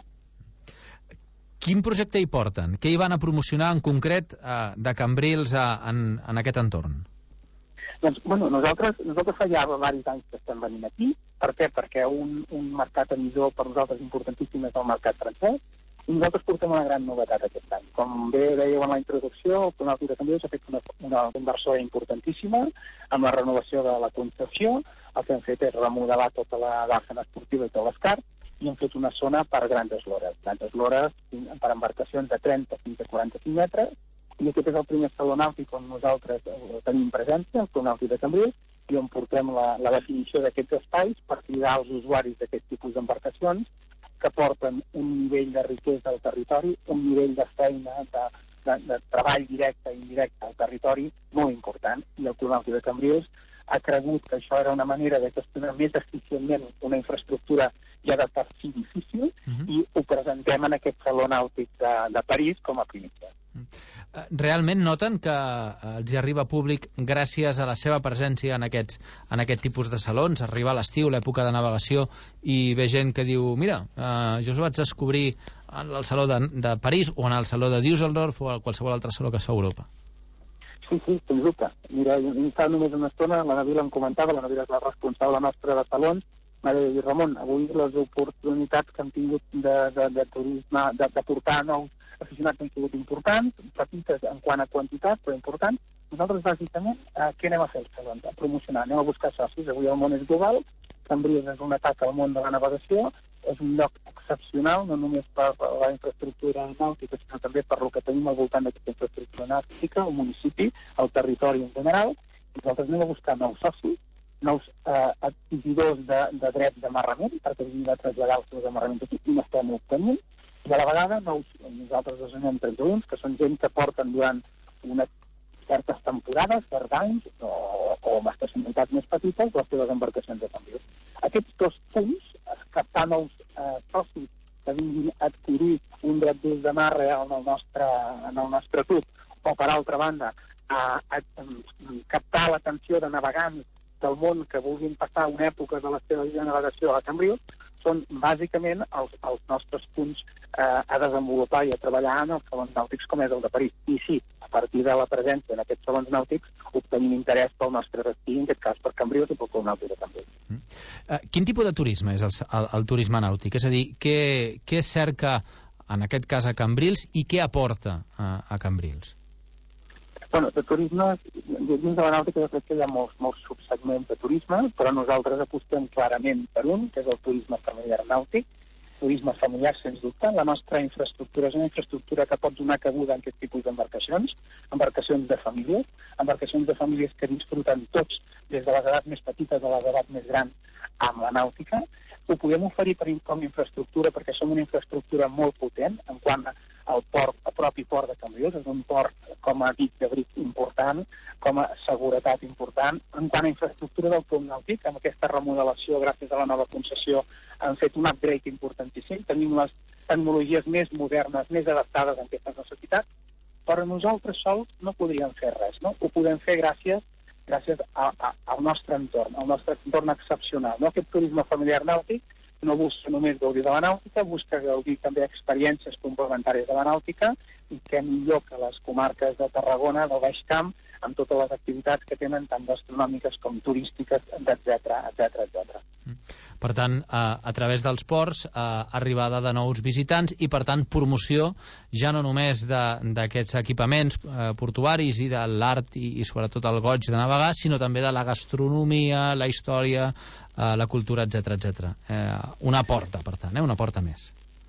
Quin projecte hi porten? Què hi van a promocionar en concret eh, de Cambrils a, en, en aquest entorn? Doncs, bueno, nosaltres, nosaltres fa ja diversos anys que estem venint aquí. Per què? Perquè un, un mercat emissor per nosaltres importantíssim és el mercat francès i nosaltres portem una gran novetat aquest any. Com bé dèieu en la introducció, el Club Nàutic de Cambrils ha fet una, una inversió importantíssima amb la renovació de la concessió. El que hem fet és remodelar tota la dàrsena esportiva i tot l'escart i hem fet una zona per grans eslores. Grans eslores per embarcacions de trenta fins a quaranta-cinc metres, i aquest és el primer saló nàutic on nosaltres tenim presència, el Club Nàutic de Cambrils, i on portem la, la definició d'aquests espais per cridar als usuaris d'aquest tipus d'embarcacions que porten un nivell de riquesa al territori, un nivell de feina, de, de, de treball directe i indirecte al territori molt important, i el Club Nàutic de Cambrils ha cregut que això era una manera de gestionar més eficientment una infraestructura ja de per si difícil, uh-huh. i ho presentem en aquest saló nàutic de, de París com a primícia. Realment noten que els hi arriba públic gràcies a la seva presència en aquests en aquest tipus de salons? Arriba a l'estiu, l'època de navegació, i ve gent que diu, mira, eh, jo us vaig descobrir en el saló de, de París o en el saló de Düsseldorf o a qualsevol altre saló que es fa a Europa. Sí, sí, sens dubte. Mira, fa només una estona, la Navila em comentava, la Navila és la responsable nostra de salons, m'ha de dir, Ramon, avui les oportunitats que hem tingut de, de, de turisme, de, de portar nous aficionats han sigut importants, petites en quant a quantitat, però importants. Nosaltres, bàsicament, eh, què anem a fer? Doncs, a promocionar, anem a buscar socis. Avui el món és global, Cambrils és un atac al món de la navegació, és un lloc excepcional, no només per la infraestructura nàutica, sinó també per el que tenim al voltant d'aquesta infraestructura nàutica, el municipi, el territori en general. Nosaltres anem a buscar nous socis, nous eh, adquisidors de, de drets d'amarrament, perquè hem de traslladar els seus amarraments aquí, i n'estem obtenint. I a la vegada, nous, nosaltres els anem tranquil·lins, que són gent que porten durant unes certes temporades, certs anys, o, o amb estacionalitats més petites, les seves embarcacions de Cambrils. Aquests dos punts, captar nous eh, socis que vinguin a adquirir un dret d'ús de marra en el nostre, en el nostre club, o per altra banda, a, a, a captar l'atenció de navegants del món que vulguin passar una època de la seva vida de navegació a Cambrils, són bàsicament els, els nostres punts eh, a desenvolupar i a treballar en els salons nàutics com és el de París. I sí, a partir de la presència en aquests salons nàutics obtenim interès pel nostre destí, en aquest cas per Cambrils i pel Club Nàutic de Cambrils. Mm. Uh, quin tipus de turisme és el, el, el turisme nàutic? És a dir, què, què cerca en aquest cas a Cambrils i què aporta a, a Cambrils? Bueno, de turisme, dins de la nàutica jo crec que hi ha molts, molts subsegments de turisme, però nosaltres apostem clarament per un, que és el turisme familiar nàutic, turisme familiar, sens dubte. La nostra infraestructura és una infraestructura que pot donar cabuda en aquest tipus d'embarcacions, embarcacions de famílies, embarcacions de famílies que disfruten tots, des de les edats més petites a les edats més grans, amb la nàutica. Ho podem oferir per, com a infraestructura perquè som una infraestructura molt potent en quant al port, el propi port de Cambrils, és un port com a dic d'abric important, com a seguretat important. En quant a infraestructura del club nàutic, amb aquesta remodelació gràcies a la nova concessió han fet un upgrade importantíssim, tenim les tecnologies més modernes, més adaptades a aquestes necessitats, però nosaltres sols no podríem fer res, no? Ho podem fer gràcies gràcies a, a, al nostre entorn, al nostre entorn excepcional. No? Aquest turisme familiar nàutic no busca només gaudir de la nàutica, busca gaudir també experiències complementàries de la nàutica, i què millor que les comarques de Tarragona, del Baix Camp, amb totes les activitats que tenen, tant gastronòmiques com turístiques, etcètera, etcètera, etcètera. Per tant, a, a través dels ports, a, arribada de nous visitants i, per tant, promoció ja no només d'aquests equipaments eh, portuaris i de l'art i, i sobretot el goig de navegar, sinó també de la gastronomia, la història, eh, la cultura, etcètera, etcètera. Eh, una porta, per tant, eh, una porta més.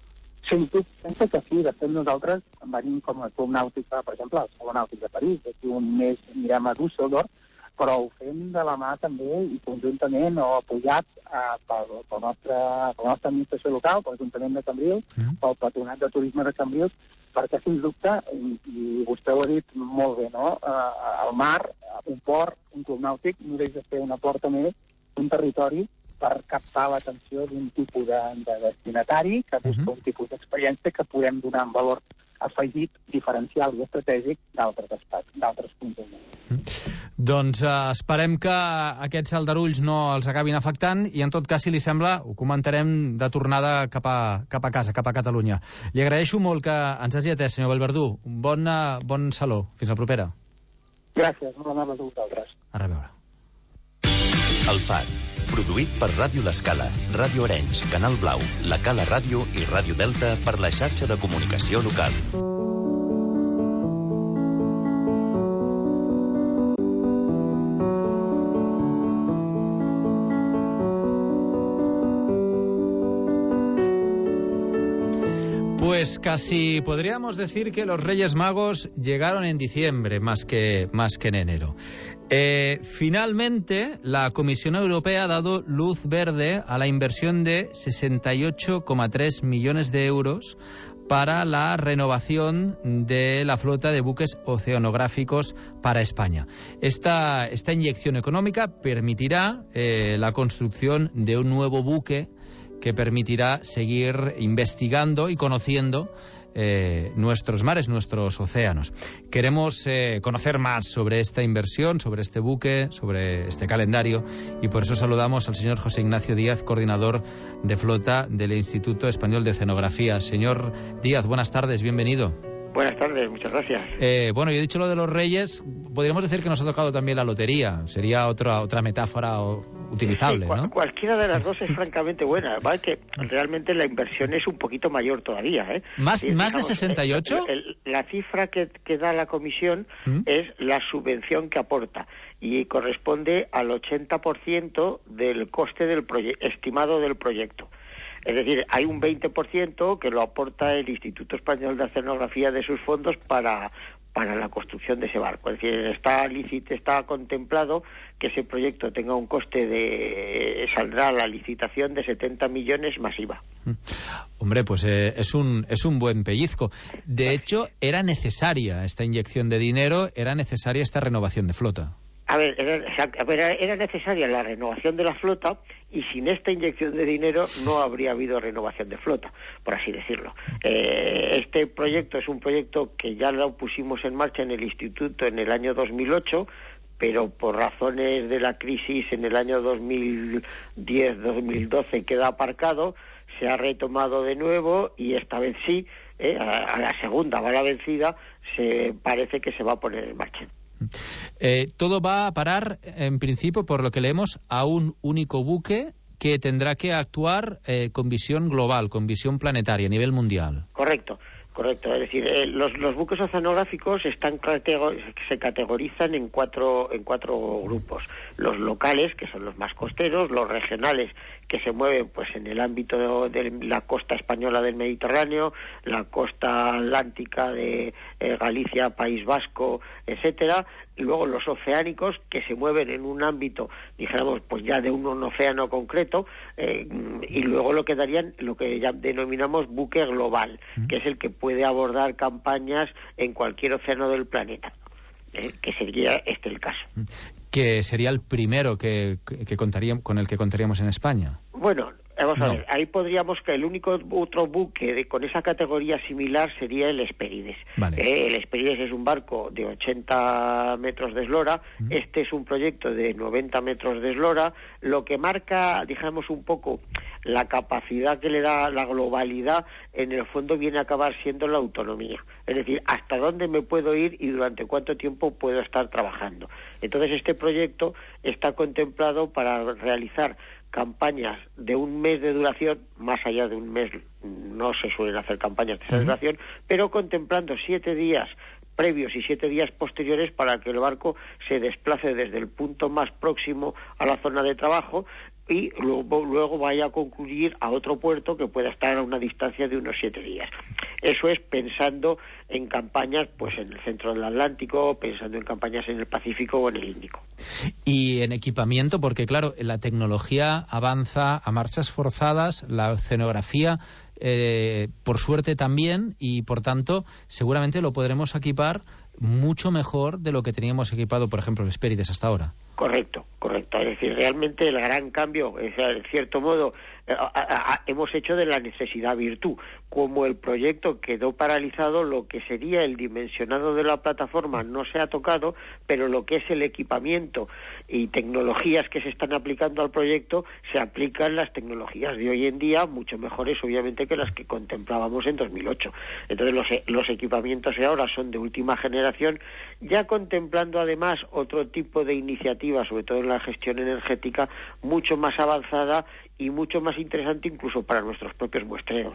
Sí, penso que sí. De fet, nosaltres venim com a club nàutic, per exemple, al Saló Nàutic de París. D'aquí un mes anirem a Düsseldorf, però ho fem de la mà també i conjuntament o apoyats eh, pel, pel nostre, per la nostra administració local, pel Ajuntament de Cambrils, mm. pel Patronat de Turisme de Cambrils, perquè, sens dubte, i, i vostè ho ha dit molt bé, no? Eh, el mar, un port, un club nàutic, no deixa de ser una porta més, un territori per captar l'atenció d'un tipus de, de destinatari que busca mm-hmm. un tipus d'experiència que podem donar en valor afegit, diferencial i estratègic d'altres espais, d'altres punts del món. Mm. Doncs eh, esperem que aquests aldarulls no els acabin afectant i, en tot cas, si li sembla, ho comentarem de tornada cap a, cap a casa, cap a Catalunya. Li agraeixo molt que ens hagi atès, senyor Vallverdú. Bon, uh, bon saló. Fins la propera. Gràcies, molt amables a vosaltres. A reveure. El Far, produït per Ràdio L'Escala, Ràdio Arenys, Canal Blau, La Cala Ràdio i Ràdio Delta per la xarxa de comunicació local. Pues casi podríamos decir que los Reyes Magos llegaron en diciembre más que, más que en enero. Eh, finalmente, la Comisión Europea ha dado luz verde a la inversión de sesenta y ocho coma tres millones de euros para la renovación de la flota de buques oceanográficos para España. Esta, esta inyección económica permitirá eh, la construcción de un nuevo buque que permitirá seguir investigando y conociendo eh, nuestros mares, nuestros océanos. Queremos eh, conocer más sobre esta inversión, sobre este buque, sobre este calendario, y por eso saludamos al señor José Ignacio Díaz, coordinador de flota del Instituto Español de Oceanografía. Señor Díaz, buenas tardes, bienvenido. Buenas tardes, muchas gracias. Eh, bueno, yo he dicho lo de los Reyes, podríamos decir que nos ha tocado también la lotería, sería otra otra metáfora utilizable, sí, ¿no? Cualquiera de las dos es francamente buena, ¿vale? Que realmente la inversión es un poquito mayor todavía, ¿eh? ¿Más, sí, ¿más digamos, de sesenta y ocho? El, el, la cifra que, que da la comisión ¿Mm? es la subvención que aporta y corresponde al ochenta por ciento del coste del estimado del proyecto. Es decir, hay un veinte por ciento que lo aporta el Instituto Español de Oceanografía de sus fondos para, para la construcción de ese barco. Es decir, está, licit, está contemplado que ese proyecto tenga un coste de... saldrá a la licitación de setenta millones masiva. Hombre, pues eh, es un es un buen pellizco. De hecho, era necesaria esta inyección de dinero, era necesaria esta renovación de flota. A ver, era, era necesaria la renovación de la flota y sin esta inyección de dinero no habría habido renovación de flota, por así decirlo. Eh, este proyecto es un proyecto que ya lo pusimos en marcha en el Instituto en el año dos mil ocho, pero por razones de la crisis en el año dos mil diez dos mil doce queda aparcado, se ha retomado de nuevo y esta vez sí, eh, a, a la segunda bala vencida, se parece que se va a poner en marcha. Eh, todo va a parar, en principio, por lo que leemos, a un único buque que tendrá que actuar eh, con visión global, con visión planetaria, a nivel mundial. Correcto, correcto. Es decir, eh, los, los buques oceanográficos están categor- se categorizan en cuatro, en cuatro grupos. Los locales, que son los más costeros, los regionales, que se mueven pues en el ámbito de, de la costa española del Mediterráneo, la costa atlántica de eh, Galicia, País Vasco, etcétera, y luego los oceánicos, que se mueven en un ámbito, dijéramos, pues ya de un, un océano concreto, eh, y luego lo que darían lo que ya denominamos buque global, que es el que puede abordar campañas en cualquier océano del planeta. Eh, que sería este el caso. Que sería el primero que, que, que contaríamos, con el que contaríamos en España. Bueno, vamos a no. ver, ahí podríamos que el único otro buque de, con esa categoría similar sería el Hesperides. Vale. Eh, el Hesperides es un barco de ochenta metros de eslora, uh-huh. Este es un proyecto de noventa metros de eslora, lo que marca, digamos, un poco la capacidad que le da la globalidad, en el fondo viene a acabar siendo la autonomía. Es decir, hasta dónde me puedo ir y durante cuánto tiempo puedo estar trabajando. Entonces, este proyecto está contemplado para realizar campañas de un mes de duración, más allá de un mes no se suelen hacer campañas de esa uh-huh. duración, pero contemplando siete días previos y siete días posteriores para que el barco se desplace desde el punto más próximo a la zona de trabajo y luego, luego vaya a concluir a otro puerto que pueda estar a una distancia de unos siete días. Eso es pensando en campañas pues en el centro del Atlántico, pensando en campañas en el Pacífico o en el Índico. Y en equipamiento, porque claro, la tecnología avanza a marchas forzadas, la oceanografía eh, por suerte también, y por tanto seguramente lo podremos equipar mucho mejor de lo que teníamos equipado, por ejemplo, el Hesperides hasta ahora. Correcto, correcto. Es decir, realmente el gran cambio, es, en cierto modo, a, a, a, hemos hecho de la necesidad virtud. Como el proyecto quedó paralizado, lo que sería el dimensionado de la plataforma no se ha tocado, pero lo que es el equipamiento y tecnologías que se están aplicando al proyecto, se aplican las tecnologías de hoy en día, mucho mejores obviamente que las que contemplábamos en dos mil ocho. Entonces los, los equipamientos de ahora son de última generación, ya contemplando además otro tipo de iniciativas, sobre todo en la gestión energética, mucho más avanzada y mucho más interesante incluso para nuestros propios muestreos.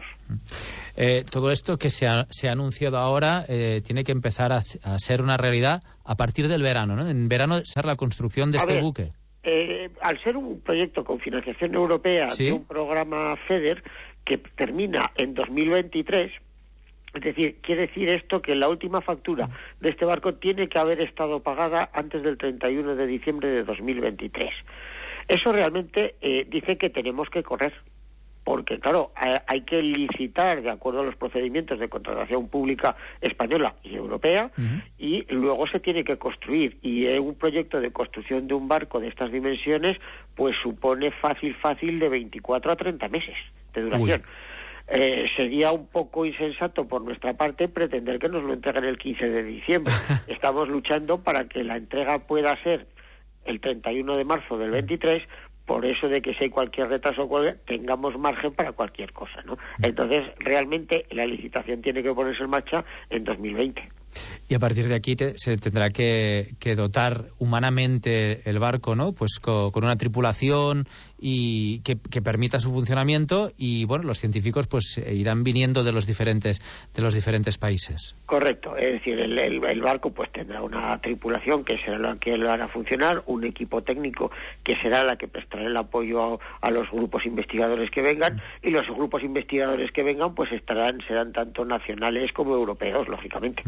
Eh, todo esto que se ha, se ha anunciado ahora eh, tiene que empezar a, a ser una realidad a partir del verano, ¿no? En verano será la construcción de a este ver, buque. Eh, al ser un proyecto con financiación europea, ¿sí?, de un programa FEDER que termina en dos mil veintitrés, es decir, quiere decir esto que la última factura de este barco tiene que haber estado pagada antes del treinta y uno de diciembre de dos mil veintitrés. Eso realmente eh, dice que tenemos que correr, porque claro, hay que licitar de acuerdo a los procedimientos de contratación pública española y europea, uh-huh. y luego se tiene que construir, y un proyecto de construcción de un barco de estas dimensiones pues supone fácil, fácil de veinticuatro a treinta meses de duración. Uy. eh, sería un poco insensato por nuestra parte pretender que nos lo entreguen el quince de diciembre. Estamos luchando para que la entrega pueda ser el treinta y uno de marzo del veintitrés, por eso de que si hay cualquier retraso tengamos margen para cualquier cosa, ¿no? Entonces, realmente la licitación tiene que ponerse en marcha en dos mil veinte. Y a partir de aquí te, se tendrá que, que dotar humanamente el barco, ¿no? Pues co, con una tripulación y que, que permita su funcionamiento, y bueno, los científicos pues irán viniendo de los diferentes de los diferentes países. Correcto, es decir, el, el, el barco pues tendrá una tripulación que será la que lo hará funcionar, un equipo técnico que será la que prestará el apoyo a, a los grupos investigadores que vengan, y los grupos investigadores que vengan pues estarán serán tanto nacionales como europeos, lógicamente.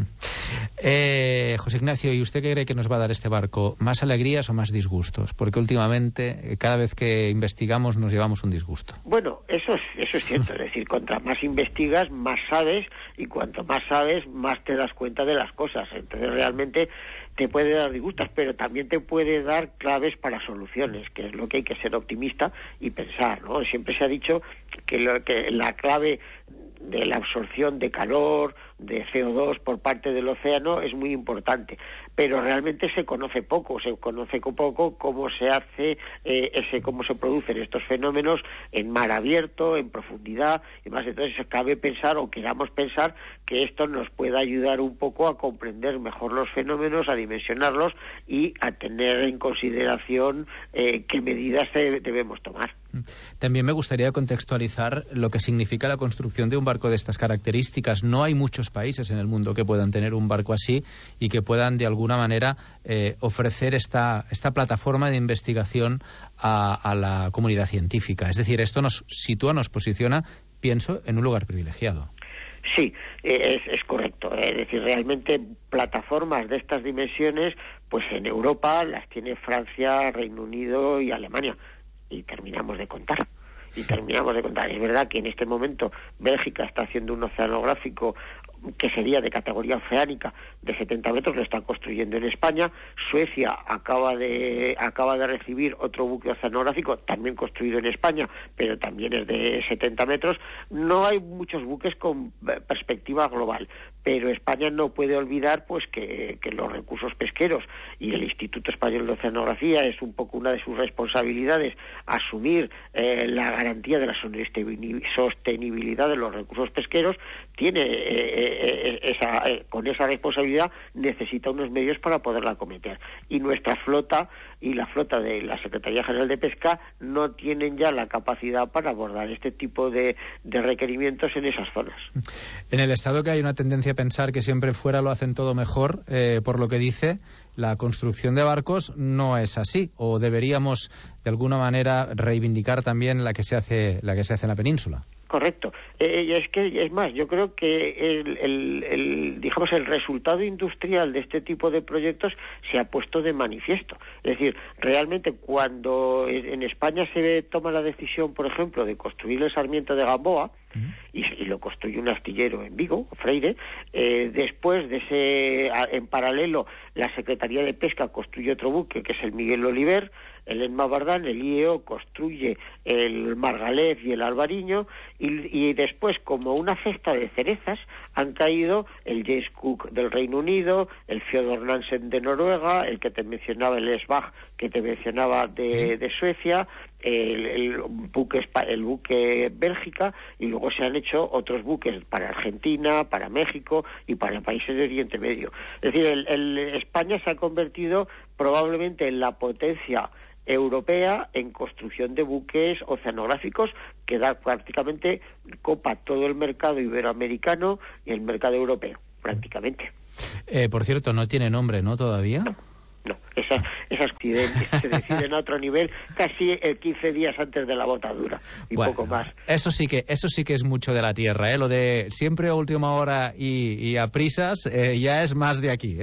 Eh, José Ignacio, ¿y usted qué cree que nos va a dar este barco? ¿Más alegrías o más disgustos? Porque últimamente, cada vez que investigamos, nos llevamos un disgusto. Bueno, eso es, eso es cierto. Es decir, contra más investigas, más sabes, y cuanto más sabes, más te das cuenta de las cosas. Entonces, realmente te puede dar disgustos, pero también te puede dar claves para soluciones, que es lo que hay que ser optimista y pensar, ¿no? Siempre se ha dicho que, lo, que la clave de la absorción de calor, de C O dos por parte del océano es muy importante, pero realmente se conoce poco, se conoce poco cómo se hace, eh, ese cómo se producen estos fenómenos en mar abierto, en profundidad y más. Entonces cabe pensar, o queramos pensar, que esto nos pueda ayudar un poco a comprender mejor los fenómenos, a dimensionarlos y a tener en consideración eh, qué medidas debemos tomar. También me gustaría contextualizar lo que significa la construcción de un barco de estas características. No hay muchos países en el mundo que puedan tener un barco así y que puedan de alguna manera eh, ofrecer esta, esta plataforma de investigación a, a la comunidad científica. Es decir, esto nos sitúa, nos posiciona, pienso, en un lugar privilegiado. Sí, es, es correcto. Es decir, realmente plataformas de estas dimensiones, pues en Europa las tiene Francia, Reino Unido y Alemania. Y terminamos de contar. Y terminamos de contar. Es verdad que en este momento Bélgica está haciendo un oceanográfico que sería de categoría oceánica de setenta metros, lo están construyendo en España. Suecia acaba de acaba de recibir otro buque oceanográfico también construido en España, pero también es de setenta metros. No hay muchos buques con perspectiva global, pero España no puede olvidar pues que, que los recursos pesqueros, y el Instituto Español de Oceanografía es un poco una de sus responsabilidades, asumir eh, la garantía de la sostenibilidad de los recursos pesqueros. Tiene eh, eh, esa, eh, con esa responsabilidad necesita unos medios para poderla acometer, y nuestra flota y la flota de la Secretaría General de Pesca no tienen ya la capacidad para abordar este tipo de, de requerimientos en esas zonas. En el Estado, que hay una tendencia a pensar que siempre fuera lo hacen todo mejor, eh, por lo que dice, la construcción de barcos no es así, o deberíamos de alguna manera reivindicar también la que se hace, la que se hace en la península. Correcto. Eh, y es que, es más, yo creo que el, el, el, digamos, el resultado industrial de este tipo de proyectos se ha puesto de manifiesto. Es decir, realmente cuando en España se toma la decisión, por ejemplo, de construir el Sarmiento de Gamboa, uh-huh. y, y lo construye un astillero en Vigo, Freire, eh, después de ese, en paralelo, la Secretaría de Pesca construye otro buque, que es el Miguel Oliver, el Emma Bardán, el I E O construye el Margalef y el Albariño, y, y después, como una cesta de cerezas, han caído el James Cook del Reino Unido, el Theodor Nansen de Noruega, el que te mencionaba, el Esbach, que te mencionaba de, sí. de Suecia, el, el buque el buque Bélgica, y luego se han hecho otros buques para Argentina, para México y para países de Oriente Medio. Es decir, el, el España se ha convertido probablemente en la potencia europea en construcción de buques oceanográficos, que da prácticamente copa todo el mercado iberoamericano y el mercado europeo, prácticamente. Eh, por cierto, no tiene nombre, ¿no, todavía? No. No, esas, esas se deciden a otro nivel casi el quince días antes de la botadura y bueno, poco más. Eso sí que eso sí que es mucho de la tierra, ¿eh? Lo de siempre a última hora y, y a prisas eh, ya es más de aquí, ¿eh?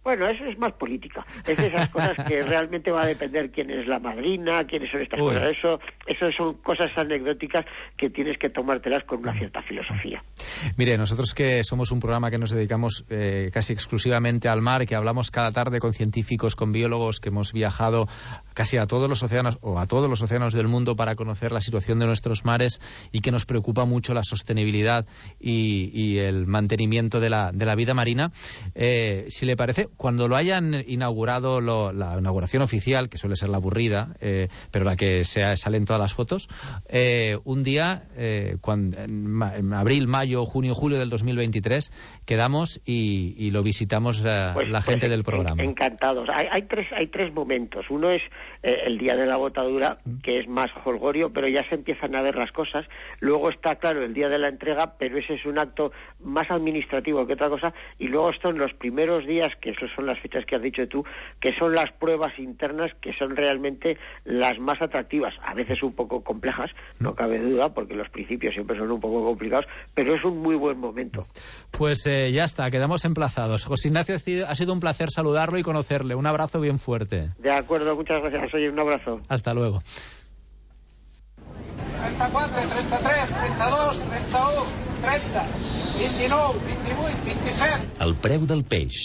Bueno, eso es más política. Es de esas cosas que realmente va a depender quién es la madrina, quiénes son estas Uy. cosas. Eso, eso son cosas anecdóticas que tienes que tomártelas con una cierta filosofía. Mire, nosotros que somos un programa que nos dedicamos eh, casi exclusivamente al mar, que hablamos cada tarde con científicos, con biólogos, que hemos viajado casi a todos los océanos o a todos los océanos del mundo para conocer la situación de nuestros mares y que nos preocupa mucho la sostenibilidad y, y el mantenimiento de la, de la vida marina, eh, si le parece, cuando lo hayan inaugurado, lo, la inauguración oficial, que suele ser la aburrida, eh, pero la que se, salen todas las fotos, eh, un día, eh, cuando, en, ma, en abril, mayo, junio, julio del dos mil veintitrés, quedamos y, y lo visitamos eh, Pues, la gente pues, del en, programa. Encantados. Hay, hay, tres, hay tres momentos. Uno es eh, el día de la botadura, que es más holgorio, pero ya se empiezan a ver las cosas. Luego está, claro, el día de la entrega, pero ese es un acto más administrativo que otra cosa. Y luego están los primeros días, que esos son las fechas que has dicho tú, que son las pruebas internas, que son realmente las más atractivas. A veces un poco complejas, no cabe duda, porque los principios siempre son un poco complicados, pero es un muy buen momento. Pues eh, ya está, quedamos emplazados. José Ignacio, ha sido un placer saludarlo y conocerle. Un abrazo bien fuerte. De acuerdo, muchas gracias. Oye, un abrazo. Hasta luego. trenta-quatre, trenta-tres, trenta-dos, trenta-u, trenta, vint-i-nou, vint-i-vuit, vint-i-set... El preu del peix.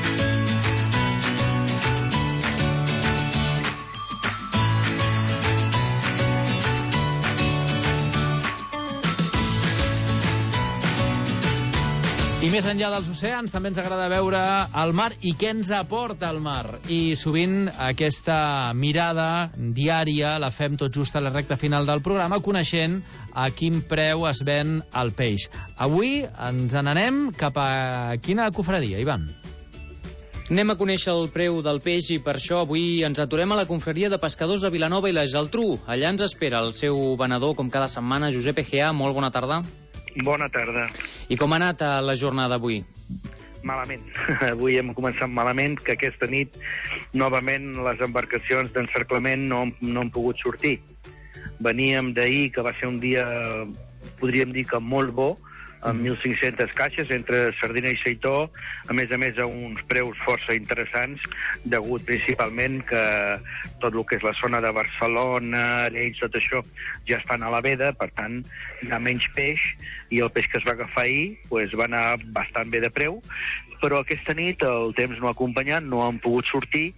I més enllà dels oceans també ens agrada veure el mar i què ens aporta el mar. I sovint aquesta mirada diària la fem tot just a la recta final del programa coneixent a quin preu es ven el peix. Avui ens n'anem cap a quina cofradia, Ivan? Anem a conèixer el preu del peix i per això avui ens aturem a la confraria de pescadors de Vilanova i la Geltrú. Allà ens espera el seu venedor, com cada setmana, Josep Egea. Molt bona tarda. Bona tarda. I com ha anat la jornada d'avui? Malament. Avui hem començat malament, que aquesta nit novament les embarcacions d'encerclament no, no han pogut sortir. Veníem d'ahir, que va ser un dia, podríem dir que molt bo, amb mil cinc-centes caixes entre sardina i seitó, a més a més a uns preus força interessants, degut principalment que tot el que és la zona de Barcelona, Arenys, tot això ja estan a la veda, per tant hi ha menys peix, i el peix que es va agafar ahir pues, va anar bastant bé de preu, però aquesta nit el temps no ha acompanyat, no han pogut sortir,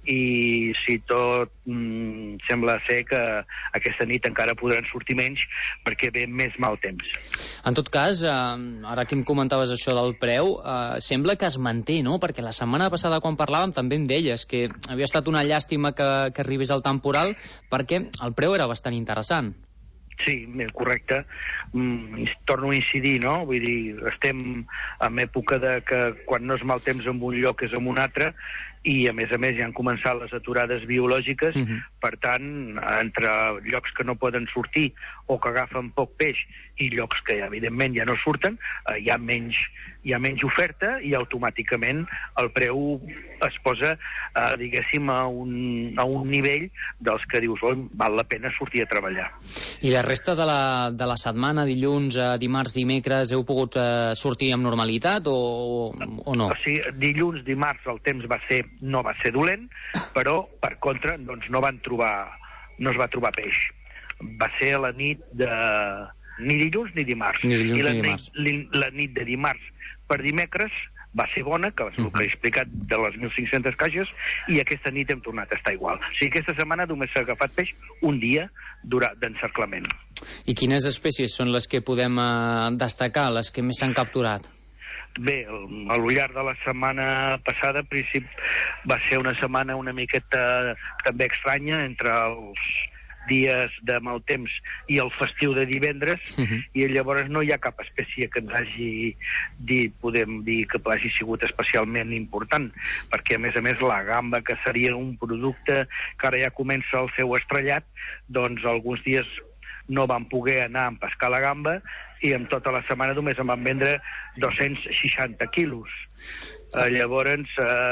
i si tot mm, sembla ser que aquesta nit encara podran sortir menys perquè ve més mal temps. En tot cas, eh, ara que em comentaves això del preu, eh, sembla que es manté, no? Perquè la setmana passada quan parlàvem també em deies que havia estat una llàstima que, que arribés el temporal perquè el preu era bastant interessant. Sí, correcte. Mm, torno a incidir, no? Vull dir, estem en època de que quan no és mal temps en un lloc és en un altre, i a més a més ja han començat les aturades biològiques, uh-huh. Per tant, entre llocs que no poden sortir o que agafen poc peix i llocs que evidentment ja no surten, eh, hi ha menys, hi ha menys oferta i automàticament el preu es posa, eh, diguéssim, a un, a un nivell dels que dius, oh, val la pena sortir a treballar. I la resta de la, de la setmana, dilluns, eh, dimarts, dimecres, heu pogut eh, sortir amb normalitat o, o no? O sigui, dilluns, dimarts el temps va ser, no va ser dolent, però per contra doncs, no van trobar, no es va trobar peix. Va ser la nit de... ni dilluns ni dimarts. Ni dilluns I la, ni dimarts. Nit, la nit de dimarts per dimecres va ser bona, que és el que he explicat de les mil cinc-centes caixes, i aquesta nit hem tornat a estar igual. O sigui, aquesta setmana només s'ha agafat peix un dia d'encerclament. I quines espècies són les que podem eh, destacar, les que més s'han capturat? Bé, al llarg de la setmana passada, en principi, va ser una setmana una miqueta també estranya entre els dies de mal temps i el festiu de divendres, uh-huh. I llavors no hi ha cap espècie que ens hagi dit, podem dir que hagi sigut especialment important, perquè a més a més la gamba, que seria un producte que ara ja comença el seu estrellat, doncs alguns dies no van poder anar a pescar la gamba i en tota la setmana només em van vendre dos-cents seixanta quilos. Eh, llavors,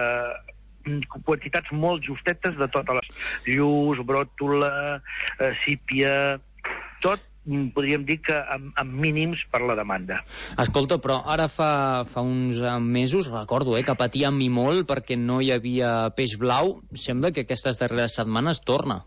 eh, quantitats molt justetes de totes les lluç, bròtola, eh, sípia, tot podríem dir que amb, amb mínims per la demanda. Escolta, però ara fa, fa uns mesos, recordo, eh, que patíem i molt perquè no hi havia peix blau. Sembla que aquestes darreres setmanes torna.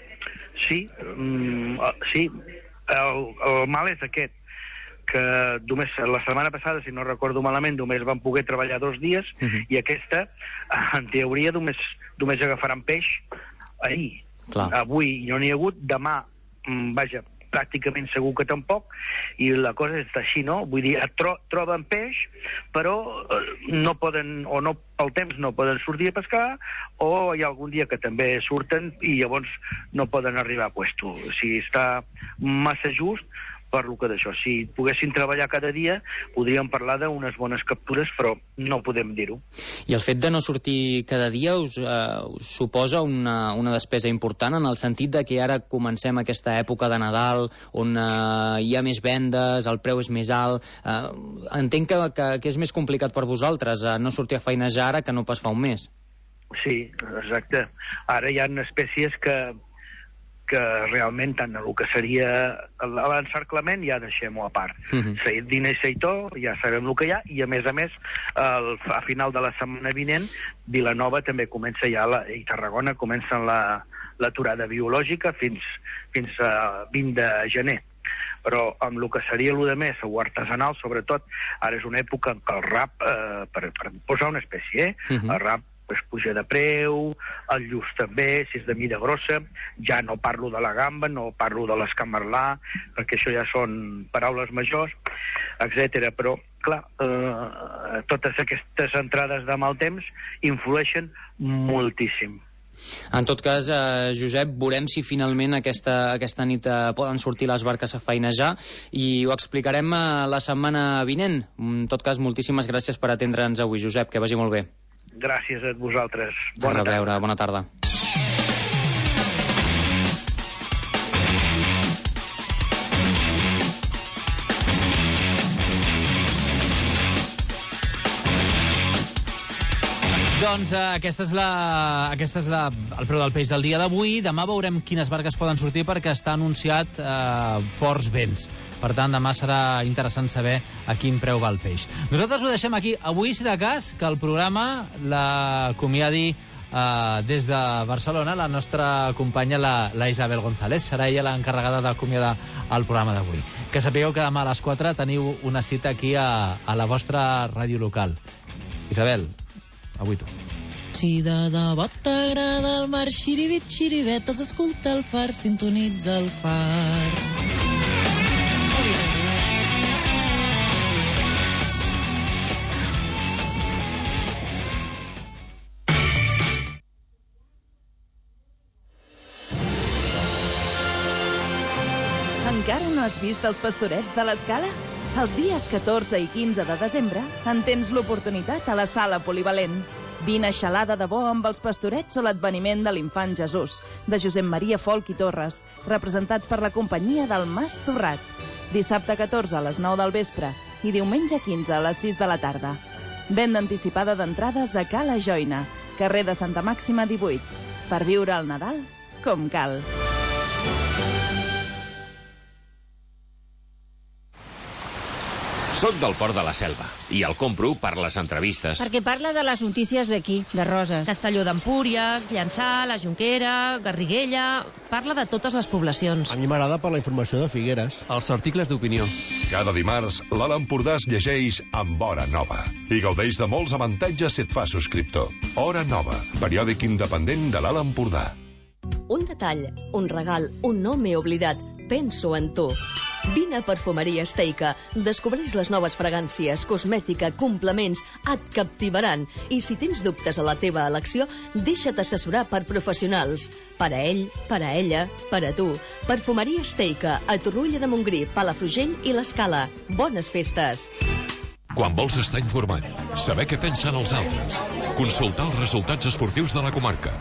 Sí, mm, sí. El, el mal és aquest, que només la setmana passada, si no recordo malament, només van poder treballar dos dies, uh-huh. i aquesta, en teoria, només, només agafaran peix ahir. Clar. Avui no n'hi ha hagut, demà, vaja, pràcticament segur que tampoc, i la cosa és així, no? Vull dir, tro troben peix, però eh, no poden, o no, pel temps no poden sortir a pescar, o hi ha algun dia que també surten i llavors no poden arribar a puesto. O sigui, està massa just per lo que d'això. Si poguessin treballar cada dia, podríem parlar d'unes bones captures, però no podem dir-ho. I el fet de no sortir cada dia us, eh, us suposa una, una despesa important, en el sentit de que ara comencem aquesta època de Nadal, on eh, hi ha més vendes, el preu és més alt. Eh, entenc que, que, que és més complicat per vosaltres eh, no sortir a feinejar ara que no pas fa un mes. Sí, exacte. Ara hi ha espècies que que realment tant el que seria l'encerclament ja deixem-ho a part. Uh-huh. Dina i Seitó, ja sabem el que hi ha, i a més a més, el, a final de la setmana vinent, Vilanova també comença ja, la, i Tarragona comencen l'aturada la, biològica fins, fins a vint de gener. Però amb el que seria l'u de mes, o artesanal, sobretot, ara és una època en què el rap, eh, per, per posar una espècie, eh, uh-huh. el rap es puja de preu, el lluç també, si és de mida grossa, ja no parlo de la gamba, no parlo de l'escamarlà, perquè això ja són paraules majors, etcètera. Però, clar, eh, totes aquestes entrades de mal temps influeixen moltíssim. En tot cas, eh, Josep, veurem si finalment aquesta, aquesta nit eh, poden sortir les barques a feinejar i ho explicarem eh, la setmana vinent. En tot cas, moltíssimes gràcies per atendre'ns avui, Josep, que vagi molt bé. Gràcies a vosaltres. Bona tarda. A reveure, bona tarda. Doncs eh, aquesta és, la, aquesta és la, el preu del peix del dia d'avui. Demà veurem quines barques poden sortir perquè està anunciat eh, forts vents. Per tant, demà serà interessant saber a quin preu va el peix. Nosaltres ho deixem aquí. Avui, si de cas, que el programa l'acomiadi eh, des de Barcelona la nostra companya, la, la Isabel González. Serà ella l'encarregada d'acomiadar el programa d'avui. Que sapigueu que demà a les quatre teniu una cita aquí a, a la vostra ràdio local. Isabel, avui tu. Si de debò t'agrada el mar, xiribit, xiribetes, escolta el far, sintonitza el far. Encara no has vist els Pastorets de l'Escala? Els dies catorze i quinze de desembre en tens l'oportunitat a la Sala Polivalent. Vine a xalar de debò amb els Pastorets o l'adveniment de l'Infant Jesús, de Josep Maria Folch i Torres, representats per la companyia del Mas Torrat. Dissabte catorze a les nou del vespre i diumenge quinze a les sis de la tarda. Venda anticipada d'entrades a Cala Joina, carrer de Santa Màxima divuit, per viure el Nadal com cal. Soc del Port de la Selva i el compro per les entrevistes. Perquè parla de les notícies d'aquí, de Roses. Castelló d'Empúries, Llançà, la Jonquera, Garriguella... Parla de totes les poblacions. A mi m'agrada per la informació de Figueres. Els articles d'opinió. Cada dimarts, l'Alt Empordà es llegeix amb Hora Nova i gaudeix de molts avantatges si et fa subscriptor. Hora Nova, periòdic independent de l'Alt Empordà. Un detall, un regal, un nom he oblidat. Penso en tu. Vine a Perfumeria Esteica. Descobreix les noves fragàncies, cosmètica, complements, et captivaran. I si tens dubtes a la teva elecció, deixa't assessorar per professionals. Per a ell, per a ella, per a tu. Perfumeria Esteica, a Torroella de Montgrí, Palafrugell i l'Escala. Bones festes! Quan vols estar informat, saber què pensen els altres, consultar els resultats esportius de la comarca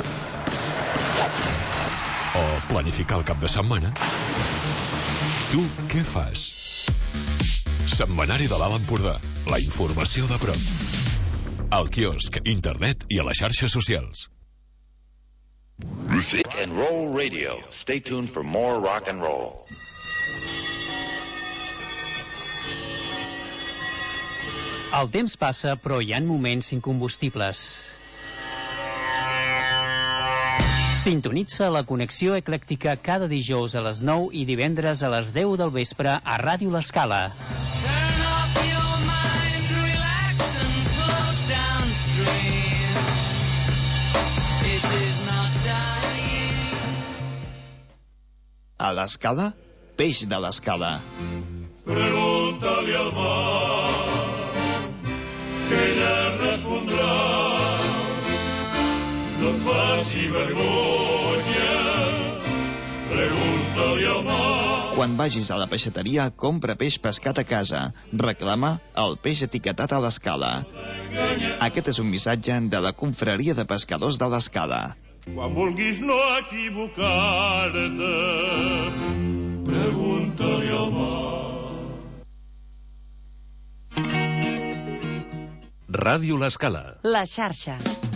o planificar el cap de setmana, tu què fas? Setmanari de l'Alt Empordà, la informació de prop. Al quiosc, internet i a les xarxes socials. Rock and Roll Radio. Stay tuned for more rock and roll. El temps passa, però hi ha moments incombustibles. Sintonitza la connexió eclèctica cada dijous a les nou i divendres a les deu del vespre a Ràdio L'Escala. A l'Escala, peix de l'Escala. Pregunta-li al mar, que ella respondrà. No et faci vergonya, pregunta-li al mar. Quan vagis a la peixateria, compra peix pescat a casa. Reclama el peix etiquetat a l'Escala. Aquest és un missatge de la Confraria de Pescadors de l'Escala. Quan vulguis no equivocar-te, pregunta-li al mar. Ràdio L'Escala. La xarxa.